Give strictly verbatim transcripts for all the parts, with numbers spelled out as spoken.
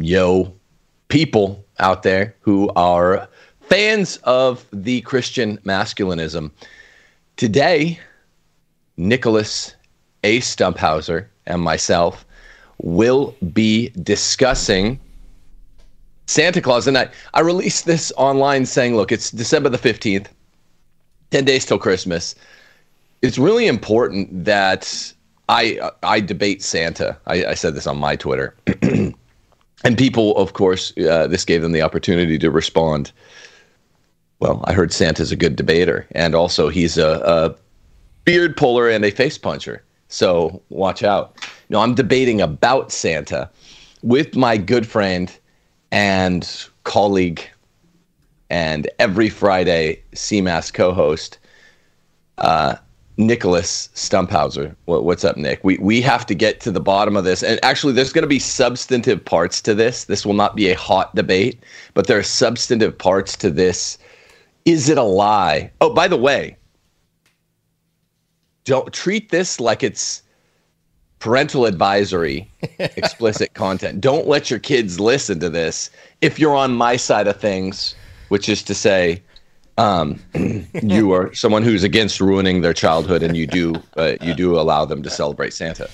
Yo, people out there who are fans of the Christian masculinism. Today, Nicholas A. Stumphauser and myself will be discussing Santa Claus. And I, I released this online saying, look, it's December the fifteenth, ten days till Christmas. It's really important that I I debate Santa. I, I said this on my Twitter. And people, of course, uh, this gave them the opportunity to respond. Well, I heard Santa's a good debater, and also he's a, a beard puller and a face puncher. So watch out. No, I'm debating about Santa with my good friend and colleague and every Friday C M A S co-host, uh, Nicholas Stumphauser. What, what's up, Nick? We we have to get to the bottom of this. And actually, there's going to be substantive parts to this. This will not be a hot debate, but there are substantive parts to this. Is it a lie? Oh, by the way, don't treat this like it's parental advisory, explicit content. Don't let your kids listen to this if you're on my side of things, which is to say, um, you are someone who's against ruining their childhood, and you do uh, you do allow them to celebrate Santa.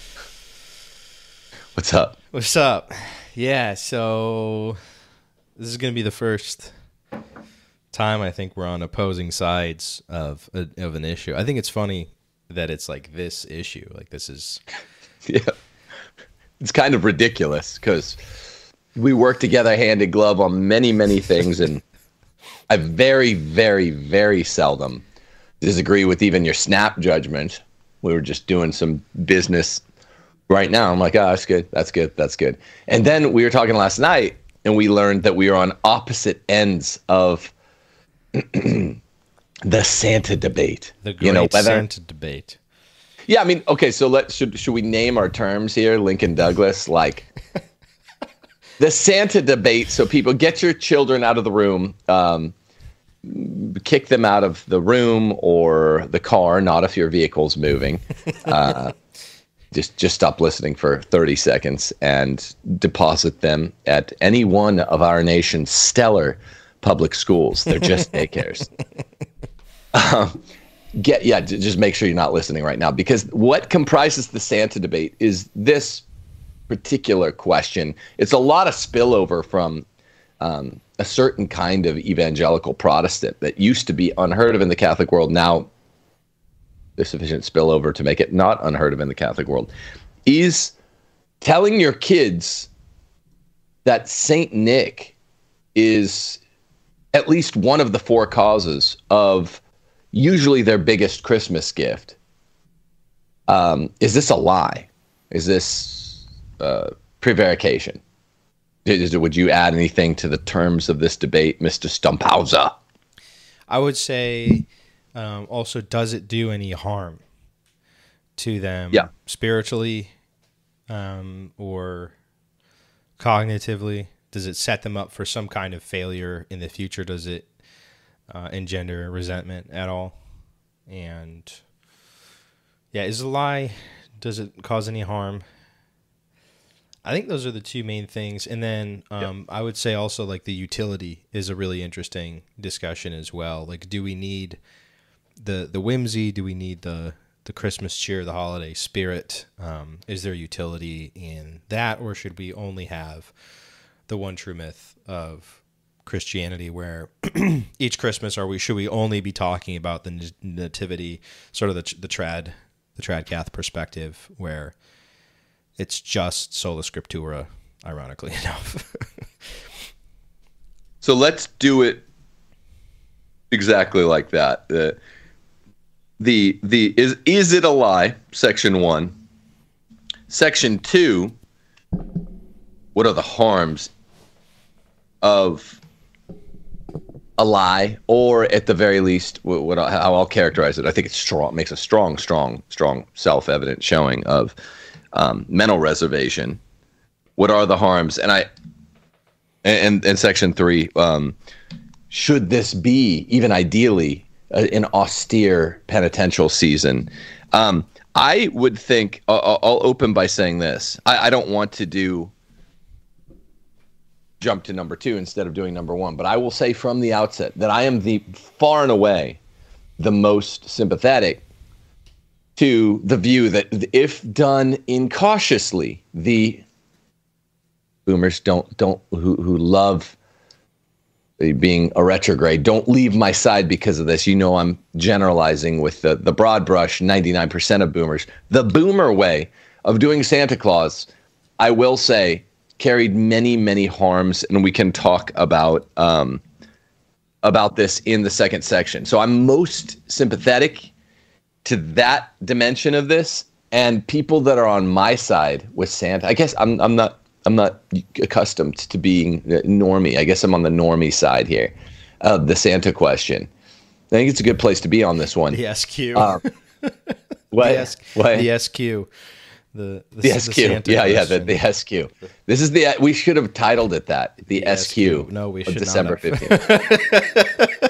What's up? What's up? Yeah, so this is going to be the first time I think we're on opposing sides of a, of an issue. I think it's funny that it's like this issue. Like this is, yeah, it's kind of ridiculous because we work together hand in glove on many many things, and I very, very, very seldom disagree with even your snap judgment. We were just doing some business right now. I'm like, oh, that's good. That's good. That's good. And then we were talking last night, and we learned that we are on opposite ends of the Santa debate. The great you know, whether, Santa debate. Yeah, I mean, okay, so let should should we name our terms here, Lincoln Douglas? Like the Santa debate, so people get your children out of the room, um, kick them out of the room or the car, not if your vehicle's moving. Uh, just just stop listening for thirty seconds and deposit them at any one of our nation's stellar public schools. They're just daycares. um, get yeah, just make sure you're not listening right now, because what comprises the Santa debate is this particular question. It's a lot of spillover from um, a certain kind of evangelical Protestant that used to be unheard of in the Catholic world. Now there's sufficient spillover to make it not unheard of in the Catholic world. Is telling your kids that Saint Nick is at least one of the four causes of usually their biggest Christmas gift. Um, is this a lie? Is this Uh, prevarication? Is, would you add anything to the terms of this debate, Mister Stumphauser? I would say um, also, does it do any harm to them yeah. spiritually um, or cognitively? Does it set them up for some kind of failure in the future? Does it uh, engender resentment at all? And yeah, is it a lie? Does it cause any harm? I think those are the two main things. And then um, yep. I would say also like the utility is a really interesting discussion as well. Like, do we need the the whimsy? Do we need the, the Christmas cheer, the holiday spirit? Um, is there utility in that? Or should we only have the one true myth of Christianity where each Christmas are we should we only be talking about the nativity, sort of the, the trad, the tradcath perspective where it's just sola scriptura, ironically enough. So let's do it exactly like that. Uh, the the is is it a lie? Section one. Section two. What are the harms of a lie, or at the very least, what, what how I'll characterize it? I think it's strong. Makes a strong, strong, strong, self-evident showing of Um, mental reservation. What are the harms? And I, and, and section three, um, should this be even ideally uh, an austere penitential season? Um, I would think, I'll, I'll open by saying this. I, I don't want to do jump to number two instead of doing number one. But I will say from the outset that I am the far and away the most sympathetic to the view that if done incautiously, the boomers don't don't who who love being a retrograde don't leave my side because of this. You know, I'm generalizing with the the broad brush. ninety-nine percent of boomers, the boomer way of doing Santa Claus, I will say, carried many many harms, and we can talk about um, about this in the second section. So I'm most sympathetic to that dimension of this, and people that are on my side with Santa. I guess I'm I'm not I'm not accustomed to being normie. I guess I'm on the normie side here of the Santa question. I think it's a good place to be on this one. The S Q. Um, what? The, S- what? the S Q. The, the, the S Q. The yeah, yeah, the, the S Q. This is the, we should have titled it that. The, the S Q. S Q. No, we should December not fifteenth.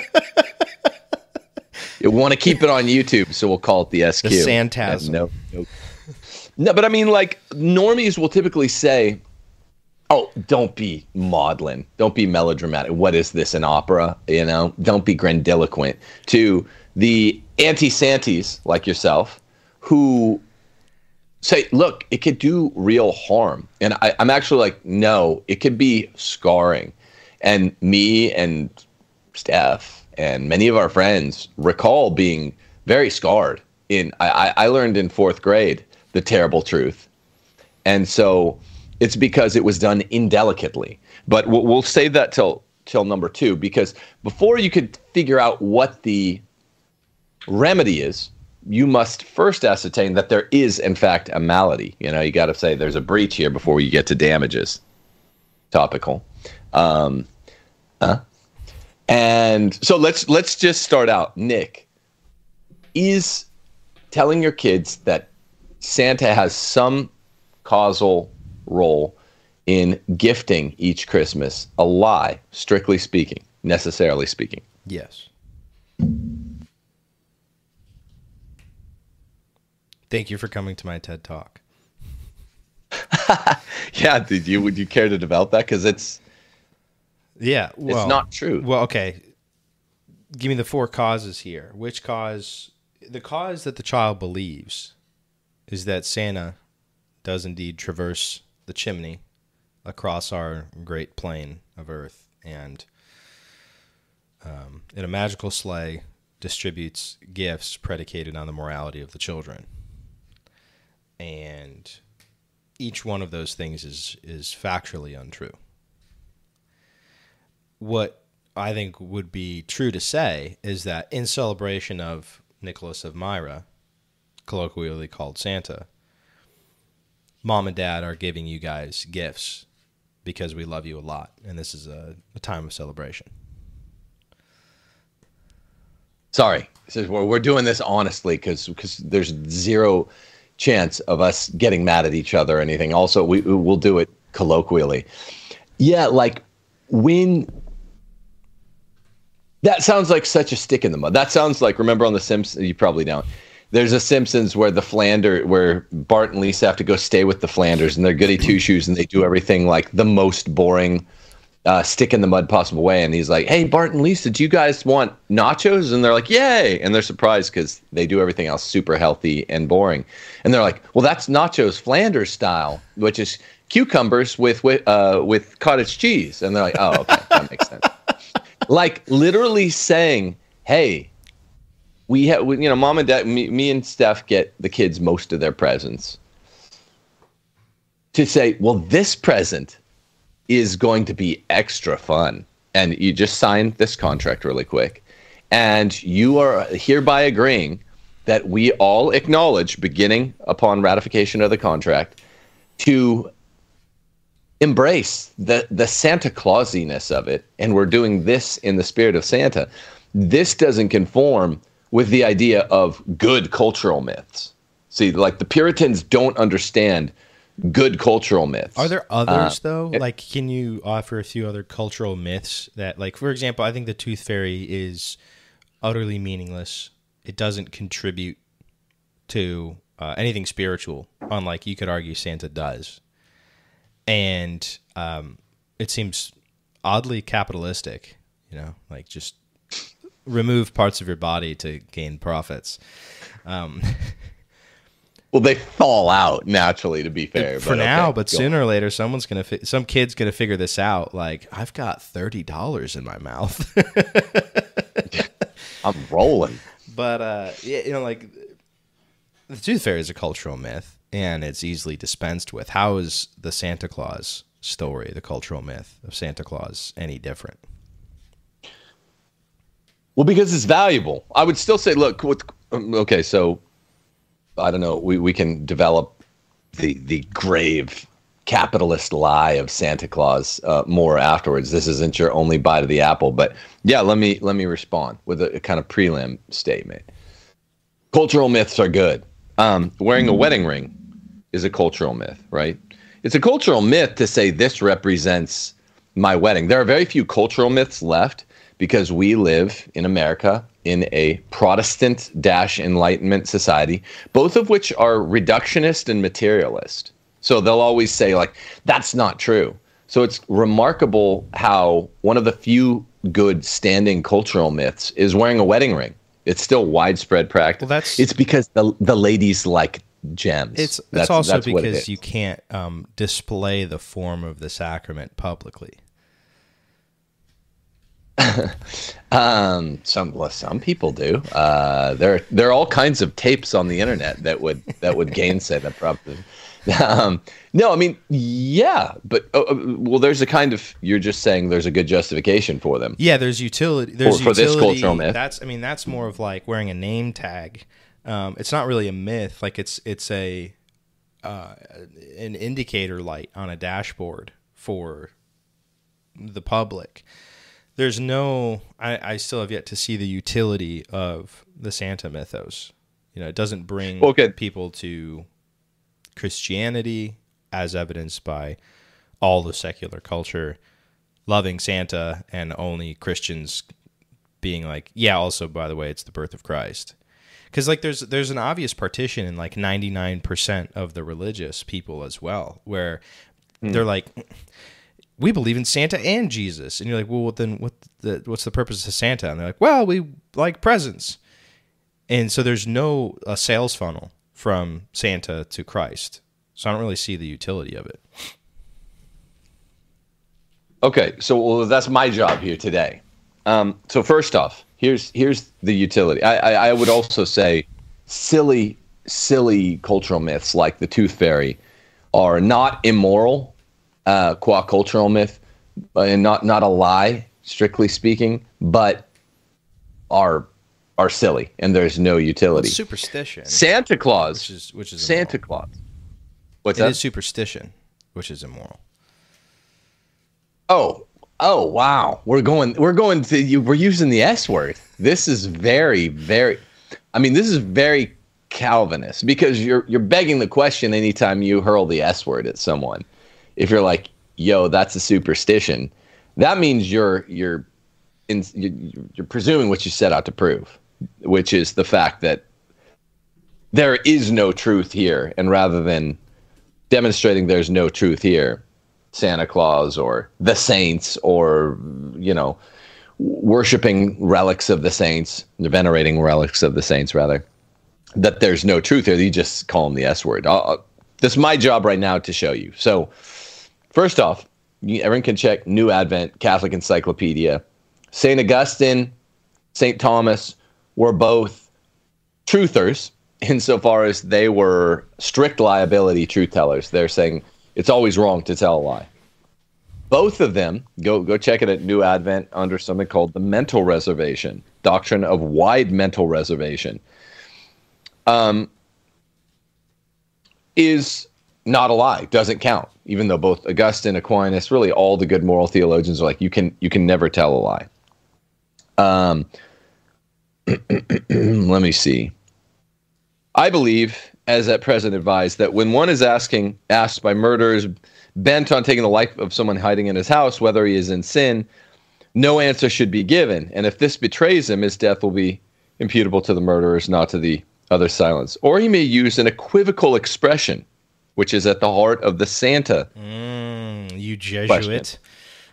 You want to keep it on YouTube, so we'll call it the S Q. The Santasm. No, no. No, but I mean, like, normies will typically say, oh, don't be maudlin. Don't be melodramatic. What is this, an opera? You know, don't be grandiloquent. To the anti-Santies like yourself who say, look, it could do real harm. And I, I'm actually like, no, it could be scarring. And me and Steph and many of our friends recall being very scarred. In I, I learned in fourth grade the terrible truth. And so it's because it was done indelicately. But we'll, we'll save that till till number two, because before you could figure out what the remedy is, you must first ascertain that there is, in fact, a malady. You know, you got to say there's a breach here before you get to damages. Topical. Um, huh? And so let's let's just start out. Nick, is telling your kids that Santa has some causal role in gifting each Christmas a lie, strictly speaking, necessarily speaking? Yes. Thank you for coming to my TED Talk. Yeah, did you would you care to develop that? Because it's yeah, well, it's not true. Well, okay. Give me the four causes here. Which cause? The cause that the child believes is that Santa does indeed traverse the chimney across our great plain of Earth, and um, in a magical sleigh distributes gifts predicated on the morality of the children. And each one of those things is is factually untrue. What I think would be true to say is that in celebration of Nicholas of Myra, colloquially called Santa, Mom and Dad are giving you guys gifts because we love you a lot, and this is a, a time of celebration. Sorry, says we're we're doing this honestly because because there's zero chance of us getting mad at each other or anything. Also, we we'll do it colloquially. Yeah, like when that sounds like such a stick in the mud. That sounds like, remember on The Simpsons? You probably don't. There's a Simpsons where the Flander, where Bart and Lisa have to go stay with the Flanders, and they're goody two shoes, and they do everything like the most boring uh, stick in the mud possible way. And he's like, "Hey, Bart and Lisa, do you guys want nachos?" And they're like, "Yay!" And they're surprised because they do everything else super healthy and boring. And they're like, "Well, that's nachos Flanders style, which is cucumbers with with uh, with cottage cheese." And they're like, "Oh, okay, that makes sense." Like literally saying, "Hey, we have, you know, Mom and Dad, me, me and Steph get the kids most of their presents." To say, well, this present is going to be extra fun, and you just sign this contract really quick, and you are hereby agreeing that we all acknowledge, beginning upon ratification of the contract, to embrace the the Santa Clausiness of it, and we're doing this in the spirit of Santa. This doesn't conform with the idea of good cultural myths. See, like the Puritans don't understand good cultural myths. Are there others, uh, though? It, like, can you offer a few other cultural myths that, like, for example, I think the Tooth Fairy is utterly meaningless. It doesn't contribute to uh, anything spiritual, unlike you could argue Santa does. And um, it seems oddly capitalistic, you know, like just remove parts of your body to gain profits. Um, well, they fall out naturally, to be fair. For but now, okay, but sooner on. or later, someone's gonna, fi- some kid's gonna figure this out. Like, I've got thirty dollars in my mouth. I'm rolling. But uh, yeah, you know, like the Tooth Fairy is a cultural myth, and it's easily dispensed with. How is the Santa Claus story, the cultural myth of Santa Claus, any different? Well, because it's valuable. I would still say, look, what, okay, so I don't know. We, we can develop the the grave capitalist lie of Santa Claus uh, more afterwards. This isn't your only bite of the apple, but yeah, let me let me respond with a, a kind of prelim statement. Cultural myths are good. Um, wearing a wedding ring is a cultural myth, right? It's a cultural myth to say this represents my wedding. There are very few cultural myths left because we live in America in a Protestant dash Enlightenment society, both of which are reductionist and materialist. So they'll always say, like, that's not true. So it's remarkable how one of the few good standing cultural myths is wearing a wedding ring. It's still widespread practice. Well, that's, it's because the the ladies like gems. It's, it's that's, also that's because it you can't um, display the form of the sacrament publicly. um, some well, some people do. Uh, there there are all kinds of tapes on the internet that would that would gainsay that proposition. Um, no, I mean, yeah, but uh, well, there's a kind of you're just saying there's a good justification for them. Yeah, there's utility. There's for, for utility, this cultural myth. That's I mean, that's more of like wearing a name tag. Um, it's not really a myth. Like it's it's a uh, an indicator light on a dashboard for the public. There's no, I, I still have yet to see the utility of the Santa mythos. You know, it doesn't bring okay. people to Christianity, as evidenced by all the secular culture loving Santa and only Christians being like, yeah, also, by the way, it's the birth of Christ. Because like there's there's an obvious partition in like ninety-nine percent of the religious people as well, where mm. they're like, we believe in Santa and Jesus. And you're like, well, then what the, what's the purpose of Santa? And they're like, well, we like presents. And so there's no a sales funnel from Santa to Christ. So I don't really see the utility of it. Okay, so well, that's my job here today. Um, so first off, here's here's the utility. I, I, I would also say silly, silly cultural myths like the Tooth Fairy are not immoral. Uh, qua cultural myth, and not not a lie, strictly speaking, but are are silly, and there's no utility. It's superstition. Santa Claus, which is which is Santa immoral. Claus. What's it that? It is superstition, which is immoral. Oh, oh, wow! We're going, we're going to, you, we're using the S word. This is very, very. I mean, this is very Calvinist because you're you're begging the question anytime you hurl the S word at someone. If you're like, yo, that's a superstition, that means you're you're in, you're, you're presuming what you set out to prove, which is the fact that there is no truth here. And rather than demonstrating there's no truth here, Santa Claus or the saints or, you know, worshiping relics of the saints, venerating relics of the saints, rather, that there's no truth here. You just call them the S word. I'll, this is my job right now to show you. So, first off, everyone can check New Advent, Catholic Encyclopedia. Saint Augustine, Saint Thomas were both truthers insofar as they were strict liability truth tellers. They're saying it's always wrong to tell a lie. Both of them, go go check it at New Advent under something called the mental reservation, doctrine of wide mental reservation, um, is not a lie, doesn't count, even though both Augustine, Aquinas, really all the good moral theologians are like, you can you can never tell a lie. Um, let me see. I believe, as at present advised, that when one is asking asked by murderers bent on taking the life of someone hiding in his house, whether he is in sin, no answer should be given. And if this betrays him, his death will be imputable to the murderers, not to the other silence. Or he may use an equivocal expression, which is at the heart of the Santa mm, you Jesuit. question.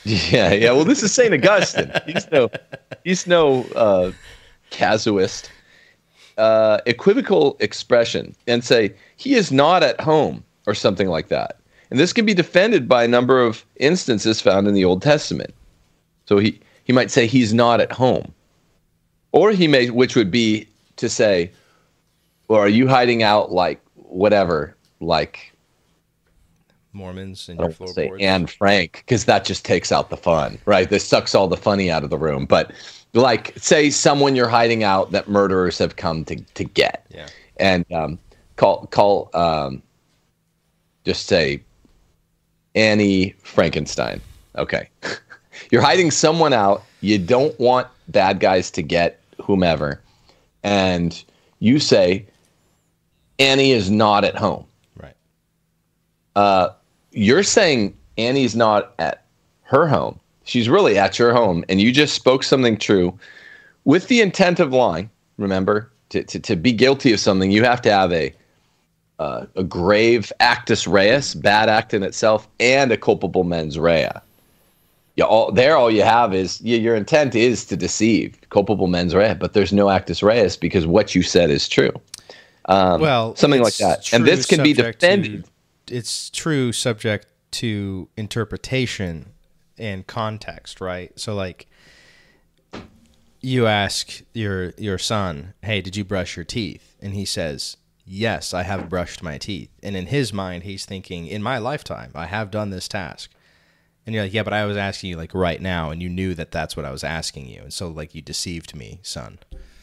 Yeah, yeah. Well, this is Saint Augustine. He's no, he's no uh, casuist. Uh, equivocal expression and say he is not at home or something like that. And this can be defended by a number of instances found in the Old Testament. So he, he might say he's not at home. Or he may, which would be to say, or are you hiding out like whatever, like Mormons in your floorboards? Anne Frank, because that just takes out the fun, right? This sucks all the funny out of the room. But like, say someone you're hiding out that murderers have come to, to get. Yeah. And um, call, call um, just say Annie Frankenstein. Okay. You're hiding someone out. You don't want bad guys to get whomever. And you say, Annie is not at home. Right. Uh, you're saying Annie's not at her home. She's really at your home, and you just spoke something true with the intent of lying. Remember, to, to, to be guilty of something, you have to have a uh, a grave actus reus, bad act in itself, and a culpable mens rea. You all, there, all you have is you, your intent is to deceive, culpable mens rea, but there's no actus reus because what you said is true. Um, well, something like that, and this can be defended. To, it's true subject to interpretation and context, right? So like you ask your your son, hey, did you brush your teeth? And he says, yes, I have brushed my teeth. And in his mind, he's thinking, in my lifetime, I have done this task. And you're like, yeah, but I was asking you like right now, and you knew that that's what I was asking you. And so like you deceived me, son.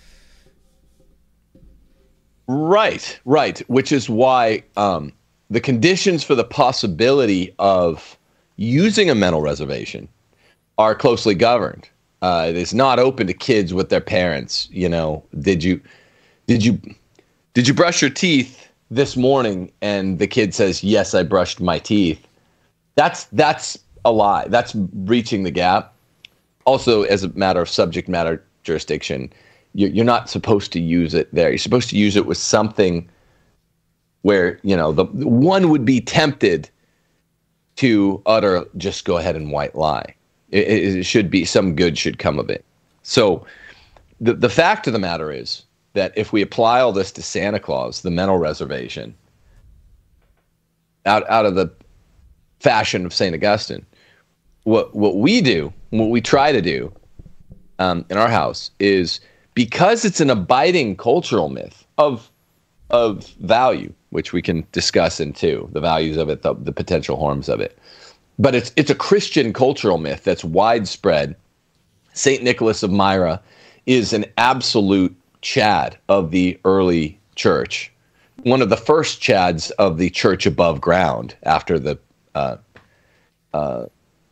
Right, right. Which is why um, the conditions for the possibility of using a mental reservation are closely governed. Uh, it is not open to kids with their parents. You know, did you, did you, did you brush your teeth this morning? And the kid says, yes, I brushed my teeth. That's that's a lie. That's reaching the gap. Also, as a matter of subject matter jurisdiction, you're, you're not supposed to use it there. You're supposed to use it with something where, you know, the one would be tempted to utter, just go ahead and white lie. It, it should be, some good should come of it. So the, the fact of the matter is that if we apply all this to Santa Claus, the mental reservation, out, out of the fashion of Saint Augustine, what, what we do, what we try to do um, in our house is, because it's an abiding cultural myth of of value, which we can discuss into the values of it, the, the potential harms of it. But it's it's a Christian cultural myth that's widespread. Saint Nicholas of Myra is an absolute Chad of the early church, one of the first Chads of the church above ground after the uh, uh,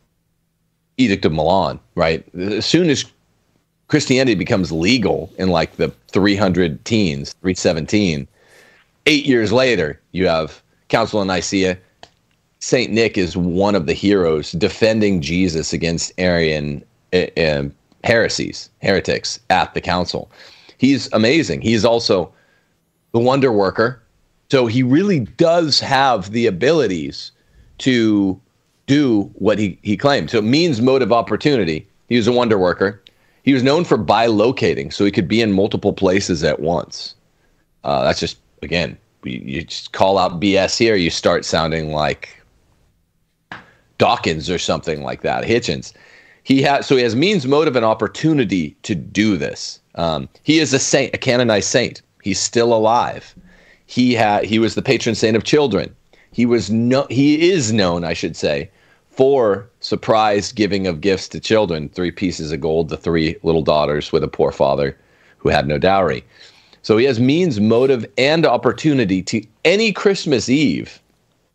Edict of Milan, right? As soon as Christianity becomes legal in like the three hundred teens, three seventeen, eight years later, you have Council of Nicaea. Saint Nick is one of the heroes defending Jesus against Arian uh, heresies, heretics at the council. He's amazing. He's also the wonder worker. So he really does have the abilities to do what he, he claimed. So it means motive opportunity. He was a wonder worker. He was known for bilocating, so he could be in multiple places at once. Uh, that's just, again, you, you just call out B S here, you start sounding like Dawkins or something like that, Hitchens. He has, so he has means, motive, and opportunity to do this. Um, he is a saint, a canonized saint. He's still alive. He had, he was the patron saint of children. He was no, he is known, I should say, for surprise giving of gifts to children, three pieces of gold to three little daughters with a poor father who had no dowry. So he has means, motive, and opportunity to any Christmas Eve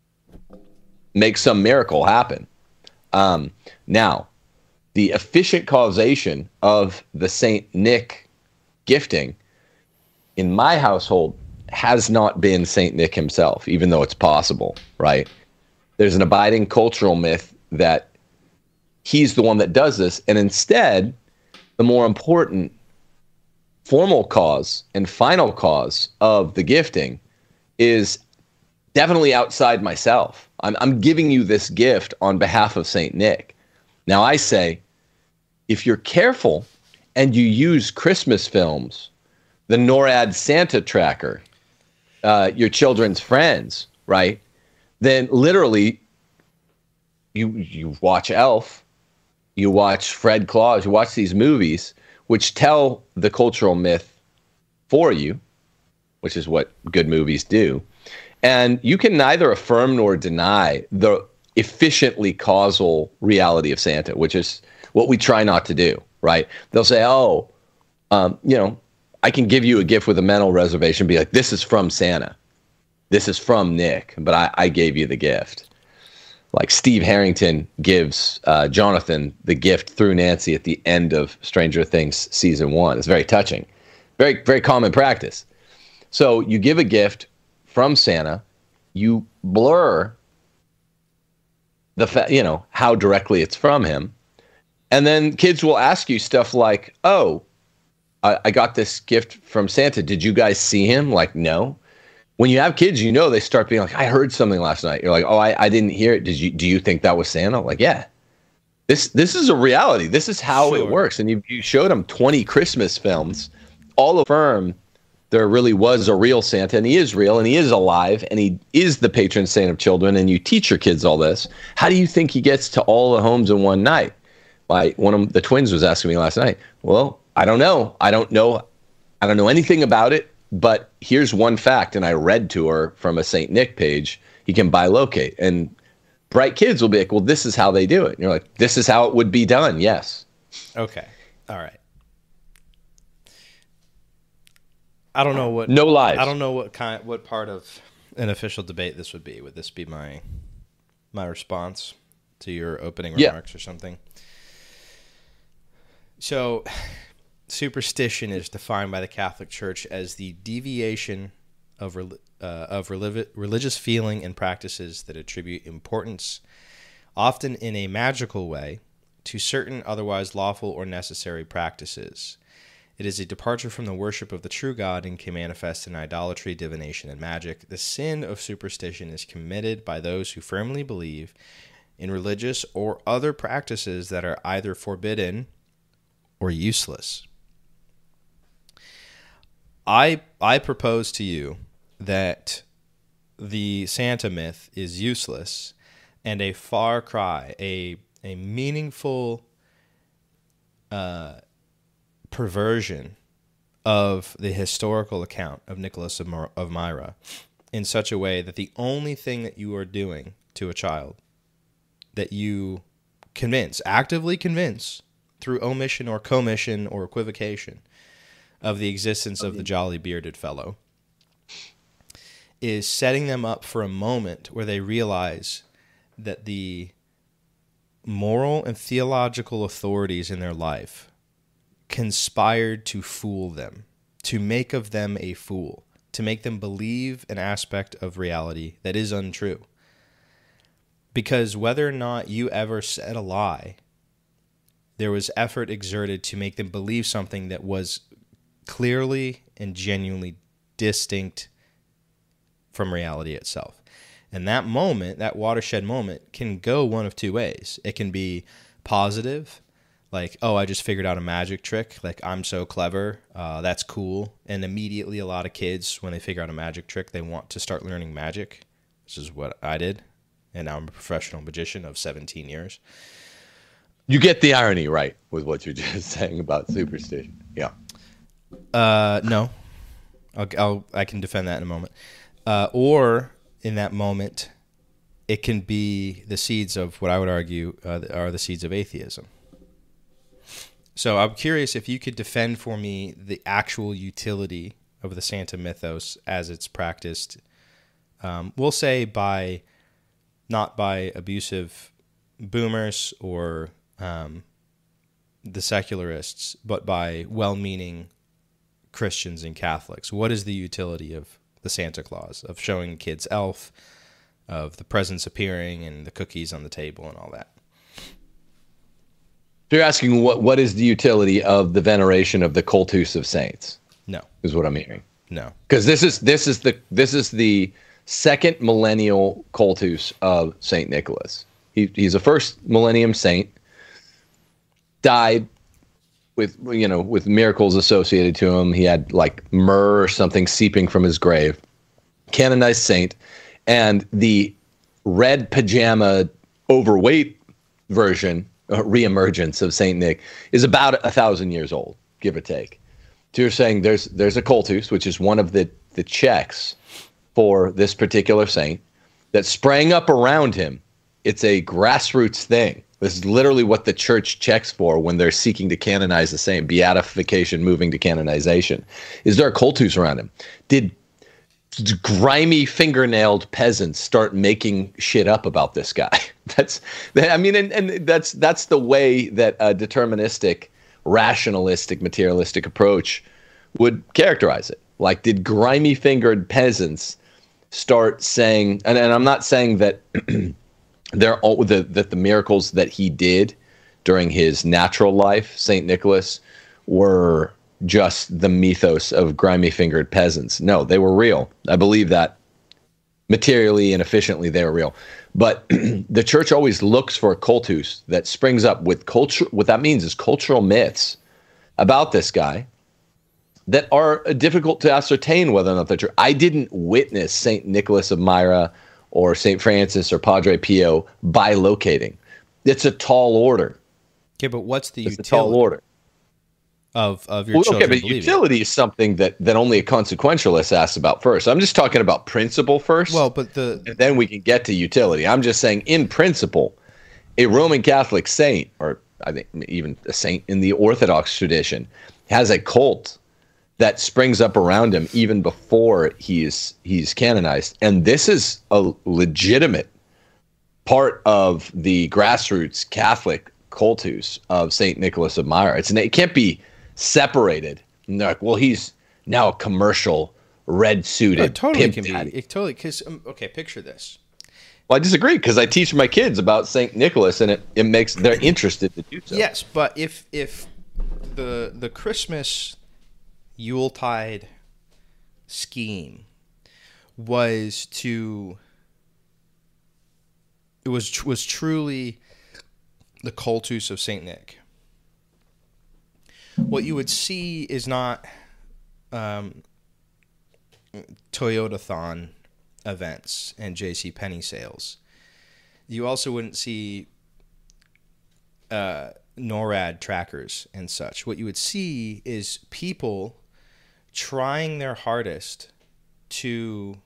make some miracle happen. Um, now, the efficient causation of the Saint Nick gifting in my household has not been Saint Nick himself, even though it's possible, right? There's an abiding cultural myth that he's the one that does this, and instead, the more important formal cause and final cause of the gifting is definitely outside myself. I'm, I'm giving you this gift on behalf of Saint Nick. Now I say, if you're careful and you use Christmas films, the NORAD Santa tracker, uh, your children's friends, right? Then literally you you watch Elf, you watch Fred Claus, you watch these movies which tell the cultural myth for you, which is what good movies do. And you can neither affirm nor deny the efficiently causal reality of Santa, which is what we try not to do, right? They'll say, oh, um, you know, I can give you a gift with a mental reservation, be like, this is from Santa. This is from Nick, but I, I gave you the gift. Like Steve Harrington gives uh, Jonathan the gift through Nancy at the end of Stranger Things season one. It's very touching. Very, very common practice. So you give a gift from Santa, you blur the fa- you know, how directly it's from him. And then kids will ask you stuff like, oh, I, I got this gift from Santa. Did you guys see him? Like, no. When you have kids, you know, they start being like, I heard something last night. You're like, oh, I, I didn't hear it. Did you, do you think that was Santa? Like, yeah, this, this is a reality. This is how Sure. it works. And you, you showed them twenty Christmas films, all affirm there really was a real Santa, and he is real, and he is alive, and he is the patron saint of children, and you teach your kids all this. How do you think he gets to all the homes in one night? Like one of the twins was asking me last night. Well, I don't know. I don't know. I don't know anything about it, but here's one fact, and I read to her from a Saint Nick page. He can bilocate, and bright kids will be like, well, this is how they do it. And you're like, this is how it would be done. Yes. Okay. All right. I don't know what No lies. I don't know what kind what part of an official debate this would be. Would this be my my response to your opening Yeah. remarks or something? So, superstition is defined by the Catholic Church as the deviation of rel- uh, of reli- religious feeling and practices that attribute importance, often in a magical way, to certain otherwise lawful or necessary practices. It is a departure from the worship of the true God and can manifest in idolatry, divination, and magic. The sin of superstition is committed by those who firmly believe in religious or other practices that are either forbidden or useless. I I propose to you that the Santa myth is useless and a far cry, a a meaningful uh perversion of the historical account of Nicholas of, Myra, of Myra in such a way that the only thing that you are doing to a child that you convince, actively convince, through omission or commission or equivocation of the existence of the jolly bearded fellow, is setting them up for a moment where they realize that the moral and theological authorities in their life conspired to fool them, to make of them a fool, to make them believe an aspect of reality that is untrue. Because whether or not you ever said a lie, there was effort exerted to make them believe something that was clearly and genuinely distinct from reality itself. And that moment, that watershed moment, can go one of two ways. It can be positive, like, oh, I just figured out a magic trick. Like, I'm so clever. Uh, that's cool. And immediately a lot of kids, when they figure out a magic trick, they want to start learning magic, which is what I did. And now I'm a professional magician of seventeen years. You get the irony, right, with what you're just saying about superstition. Yeah. Uh, no. I'll, I'll, I can defend that in a moment. Uh, or in that moment, it can be the seeds of what I would argue uh, are the seeds of atheism. So I'm curious if you could defend for me the actual utility of the Santa mythos as it's practiced. Um, we'll say by, not by abusive boomers or um, the secularists, but by well-meaning Christians and Catholics. What is the utility of the Santa Claus, of showing kids Elf, of the presents appearing and the cookies on the table and all that? You're asking what what is the utility of the veneration of the cultus of saints? No, Is what I'm hearing. no. Because this is this is the this is the second millennial cultus of Saint Nicholas. He, he's a first millennium saint. died with, you know, with miracles associated to him. He had like myrrh or something seeping from his grave. Canonized saint. And the red pajama overweight version, uh, reemergence of Saint Nick, is about a thousand years old, give or take. So you're saying there's there's a cultus, which is one of the, the checks for this particular saint, that sprang up around him. It's a grassroots thing. This is literally what the church checks for when they're seeking to canonize the saint, beatification moving to canonization. Is there a cultus around him? Did grimy fingernailed peasants start making shit up about this guy? That's, I mean, and, and that's that's the way that a deterministic, rationalistic, materialistic approach would characterize it. Like, did grimy fingered peasants start saying, and, and I'm not saying that they're all the that the miracles that he did during his natural life, Saint Nicholas, were just the mythos of grimy fingered peasants. No, they were real. I believe that materially and efficiently they were real. But the church always looks for a cultus that springs up with culture. What that means is cultural myths about this guy that are difficult to ascertain whether or not they're true. I didn't witness Saint Nicholas of Myra or Saint Francis or Padre Pio bilocating. It's a tall order. Okay, but what's the it's utility? a tall order. Of, of your well, children okay, but believing. Utility is something that, that only a consequentialist asks about first. I'm just talking about principle first. Well, but the and then we can get to utility. I'm just saying, in principle, a Roman Catholic saint, or I think even a saint in the Orthodox tradition, has a cult that springs up around him even before he's he's canonized. And this is a legitimate part of the grassroots Catholic cultus of Saint Nicholas of Myra. It's it can't be separated. And they're like, well, he's now a commercial red-suited it totally pimp can daddy. be. It totally because um, okay, picture this. Well, I disagree because I teach my kids about Saint Nicholas, and it, it makes they're interested to do so. Yes, but if if the the Christmas Yuletide scheme was to it was was truly the cultus of Saint Nick, what you would see is not um, Toyotathon events and JCPenney sales. You also wouldn't see uh, NORAD trackers and such. What you would see is people trying their hardest to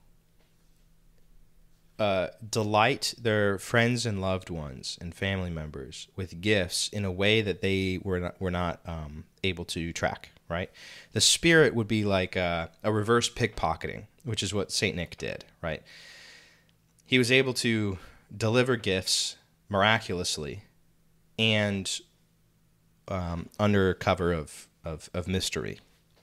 uh, delight their friends and loved ones and family members with gifts in a way that they were not, were not um, able to track, right? The spirit would be like a, a reverse pickpocketing, which is what Saint Nick did, right? He was able to deliver gifts miraculously and um, under cover of, of, of mystery.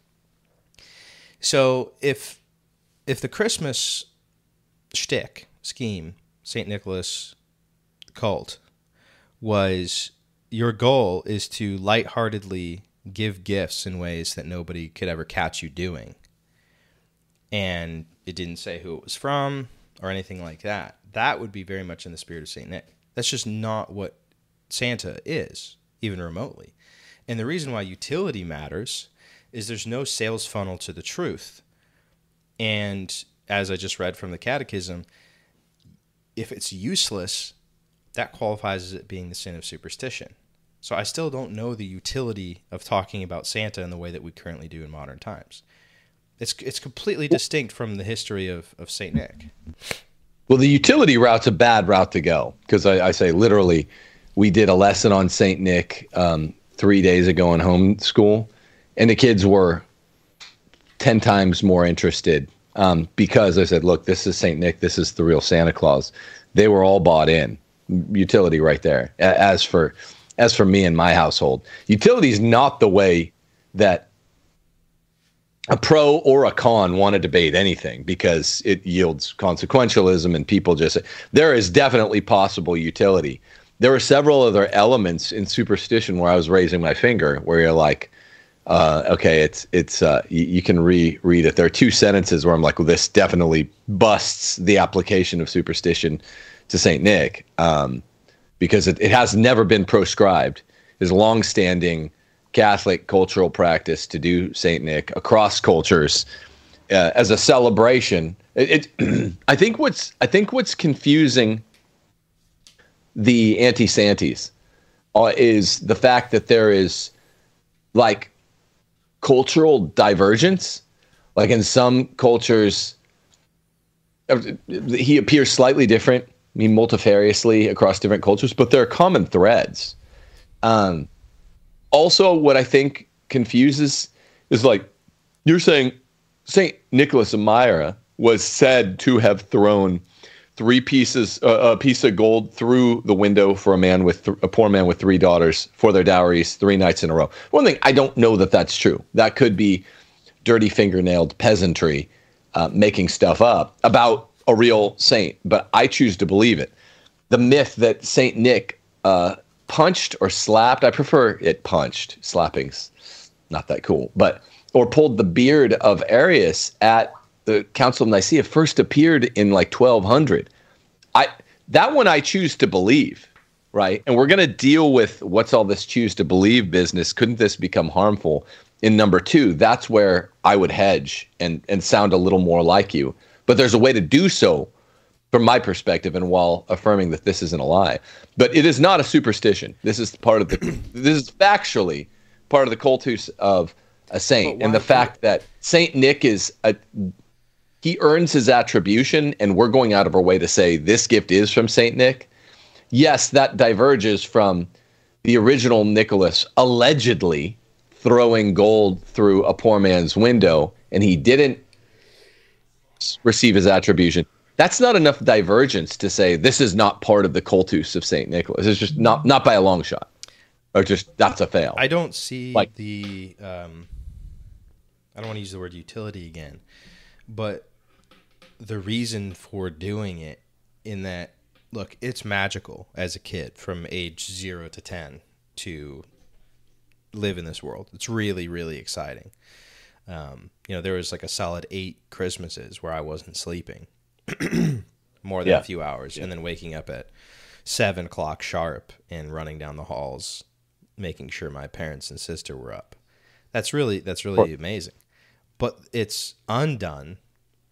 So if if the Christmas shtick, scheme, Saint Nicholas cult, was your goal is to lightheartedly give gifts in ways that nobody could ever catch you doing, and it didn't say who it was from or anything like that, that would be very much in the spirit of Saint Nick. That's just not what Santa is, even remotely. And the reason why utility matters is there's no sales funnel to the truth. And as I just read from the Catechism, if it's useless, that qualifies as it being the sin of superstition. So I still don't know the utility of talking about Santa in the way that we currently do in modern times. It's it's completely distinct from the history of, of Saint Nick. Well, the utility route's a bad route to go, because I, I say literally, we did a lesson on Saint Nick um, three days ago in homeschool, and the kids were ten times more interested um, because I said, look, this is Saint Nick, this is the real Santa Claus. They were all bought in. Utility right there. As for as for me and my household, utility is not the way that a pro or a con want to debate anything, because it yields consequentialism and people just say, there is definitely possible utility. There were several other elements in superstition where I was raising my finger, where you're like, uh, okay, it's it's uh, you, you can reread it. There are two sentences where I'm like, well, this definitely busts the application of superstition to Saint Nick, um, because it, it has never been proscribed is longstanding Catholic cultural practice to do Saint Nick across cultures uh, as a celebration. It, it I think what's I think what's confusing the anti-Santies uh, is the fact that there is like cultural divergence. Like in some cultures, he appears slightly different, I mean, multifariously across different cultures, but there are common threads. Um, also, what I think confuses is like you're saying Saint Nicholas of Myra was said to have thrown three pieces, uh, a piece of gold through the window for a man with th- a poor man with three daughters for their dowries three nights in a row. One thing, I don't know that that's true. That could be dirty fingernailed peasantry uh, making stuff up about a real saint, but I choose to believe it. The myth that Saint Nick uh, punched or slapped, I prefer it punched. Slapping's not that cool, but or pulled the beard of Arius at the Council of Nicaea first appeared in like twelve hundred. I that one I choose to believe, right? And we're going to deal with what's all this choose to believe business. Couldn't this become harmful? In number two, that's where I would hedge and and sound a little more like you. But there's a way to do so from my perspective, and while affirming that this isn't a lie. But it is not a superstition. This is part of the this is factually part of the cultus of a saint. And the fact that Saint Nick is a he earns his attribution, and we're going out of our way to say this gift is from Saint Nick. Yes, that diverges from the original Nicholas allegedly throwing gold through a poor man's window, and he didn't receive his attribution. That's not enough divergence to say this is not part of the cultus of Saint Nicholas. It's just not not by a long shot, or just that's a fail. I don't see like, the. Um, I don't want to use the word utility again, but the reason for doing it in that, look, it's magical as a kid from age zero to ten to live in this world. It's really, really exciting. Um, you know, there was like a solid eight Christmases where I wasn't sleeping more than yeah. a few hours, yeah. and then waking up at seven o'clock sharp and running down the halls, making sure my parents and sister were up. That's really, that's really amazing. But it's undone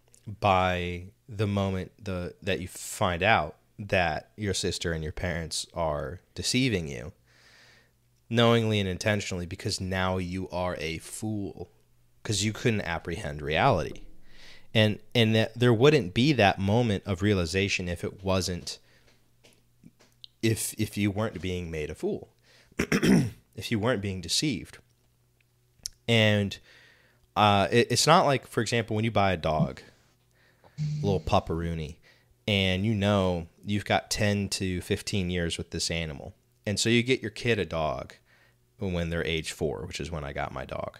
by the moment the that you find out that your sister and your parents are deceiving you, knowingly and intentionally, because now you are a fool, because you couldn't apprehend reality. And and that there wouldn't be that moment of realization if it wasn't, if if you weren't being made a fool, if you weren't being deceived. And uh, it, it's not like, for example, when you buy a dog, a little pupperoonie, and you know you've got ten to fifteen years with this animal. And so you get your kid a dog when they're age four, which is when I got my dog.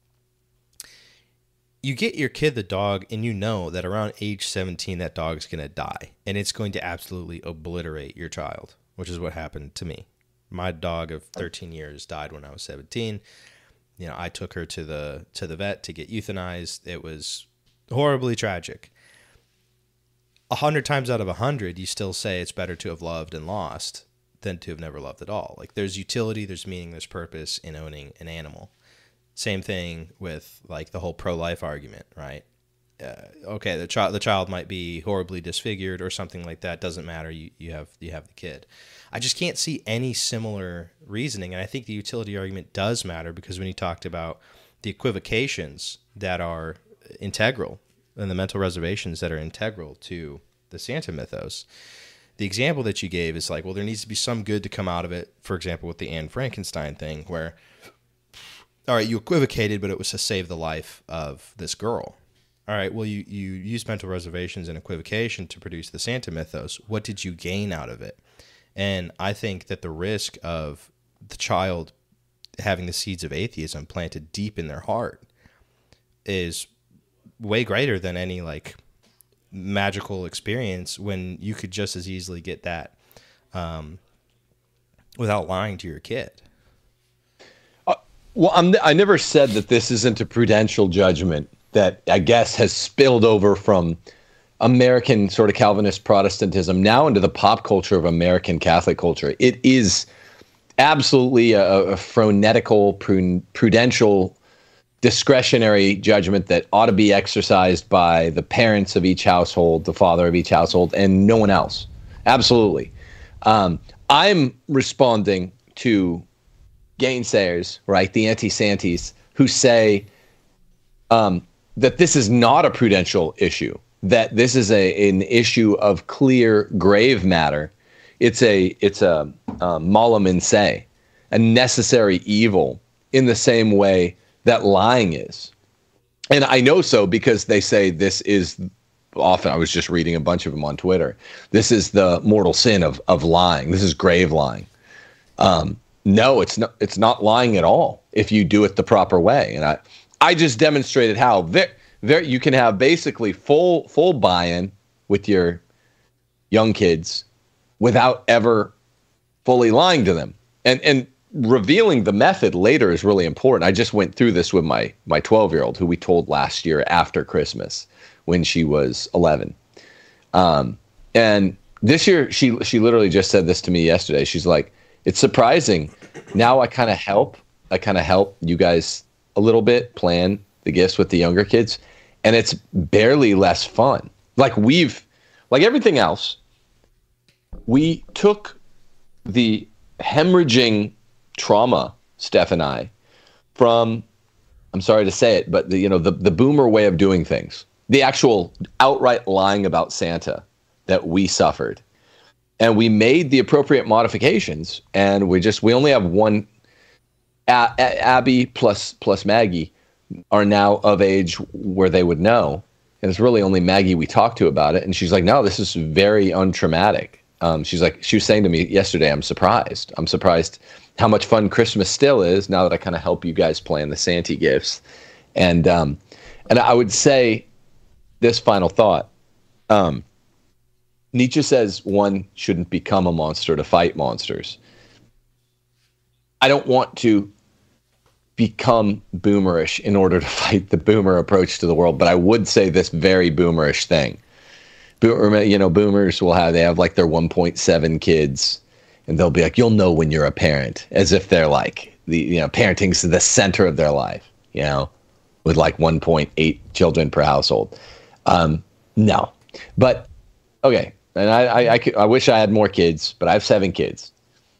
You get your kid the dog, and you know that around age seventeen, that dog's going to die, and it's going to absolutely obliterate your child, which is what happened to me. My dog of thirteen years died when I was seventeen. You know, I took her to the to the vet to get euthanized. It was horribly tragic. A hundred times out of a hundred, you still say it's better to have loved and lost than to have never loved at all. Like, there's utility, there's meaning, there's purpose in owning an animal. Same thing with like the whole pro-life argument, right? Uh, okay, the child the child might be horribly disfigured or something like that. Doesn't matter. You you have you have the kid. I just can't see any similar reasoning, and I think the utility argument does matter, because when you talked about the equivocations that are integral and the mental reservations that are integral to the Santa mythos, the example that you gave is like, well, there needs to be some good to come out of it. For example, with the Anne Frankenstein thing, where, all right, you equivocated, but it was to save the life of this girl. All right, well, you, you used mental reservations and equivocation to produce the Santa mythos. What did you gain out of it? And I think that the risk of the child having the seeds of atheism planted deep in their heart is way greater than any like magical experience, when you could just as easily get that um, without lying to your kid. Uh, well, I'm, I never said that this isn't a prudential judgment that I guess has spilled over from American sort of Calvinist Protestantism now into the pop culture of American Catholic culture. It is absolutely a, a phronetical, prudential, discretionary judgment that ought to be exercised by the parents of each household, the father of each household, and no one else. Absolutely. Um, I'm responding to gainsayers, right, the anti-Santis, who say um, that this is not a prudential issue, that this is a an issue of clear grave matter. It's a it's a, a malum in se, a necessary evil, in the same way that lying is. And I know so because they say this is often, I was just reading a bunch of them on Twitter, this is the mortal sin of of lying. This is grave lying. Um, no, it's not. It's not lying at all if you do it the proper way. And I, I just demonstrated how there, there you can have basically full full buy-in with your young kids without ever fully lying to them. And and revealing the method later is really important. I just went through this with my my twelve-year-old, who we told last year after Christmas when she was eleven. Um, and this year, she she literally just said this to me yesterday. She's like, it's surprising. Now I kind of help. I kind of help you guys a little bit plan the gifts with the younger kids. And it's barely less fun. Like we've, like everything else, we took the hemorrhaging trauma, Steph and I, from, I'm sorry to say it, but the, you know, the, the boomer way of doing things, the actual outright lying about Santa that we suffered. And we made the appropriate modifications, and we just, we only have one, A- A- Abby plus plus Maggie are now of age where they would know. And it's really only Maggie we talked to about it. And she's like, no, this is very untraumatic. Um, she's like, she was saying to me yesterday, I'm surprised. I'm surprised how much fun Christmas still is now that I kind of help you guys plan the Santa gifts. And, um, and I would say this final thought, um, Nietzsche says one shouldn't become a monster to fight monsters. I don't want to become boomerish in order to fight the boomer approach to the world, but I would say this very boomerish thing. Boomer, you know, boomers will have, they have like their one point seven kids, and they'll be like, you'll know when you're a parent, as if they're like, the, you know, parenting's the center of their life, you know, with like one point eight children per household. Um, no, but okay. And I, I, I, could, I wish I had more kids, but I have seven kids.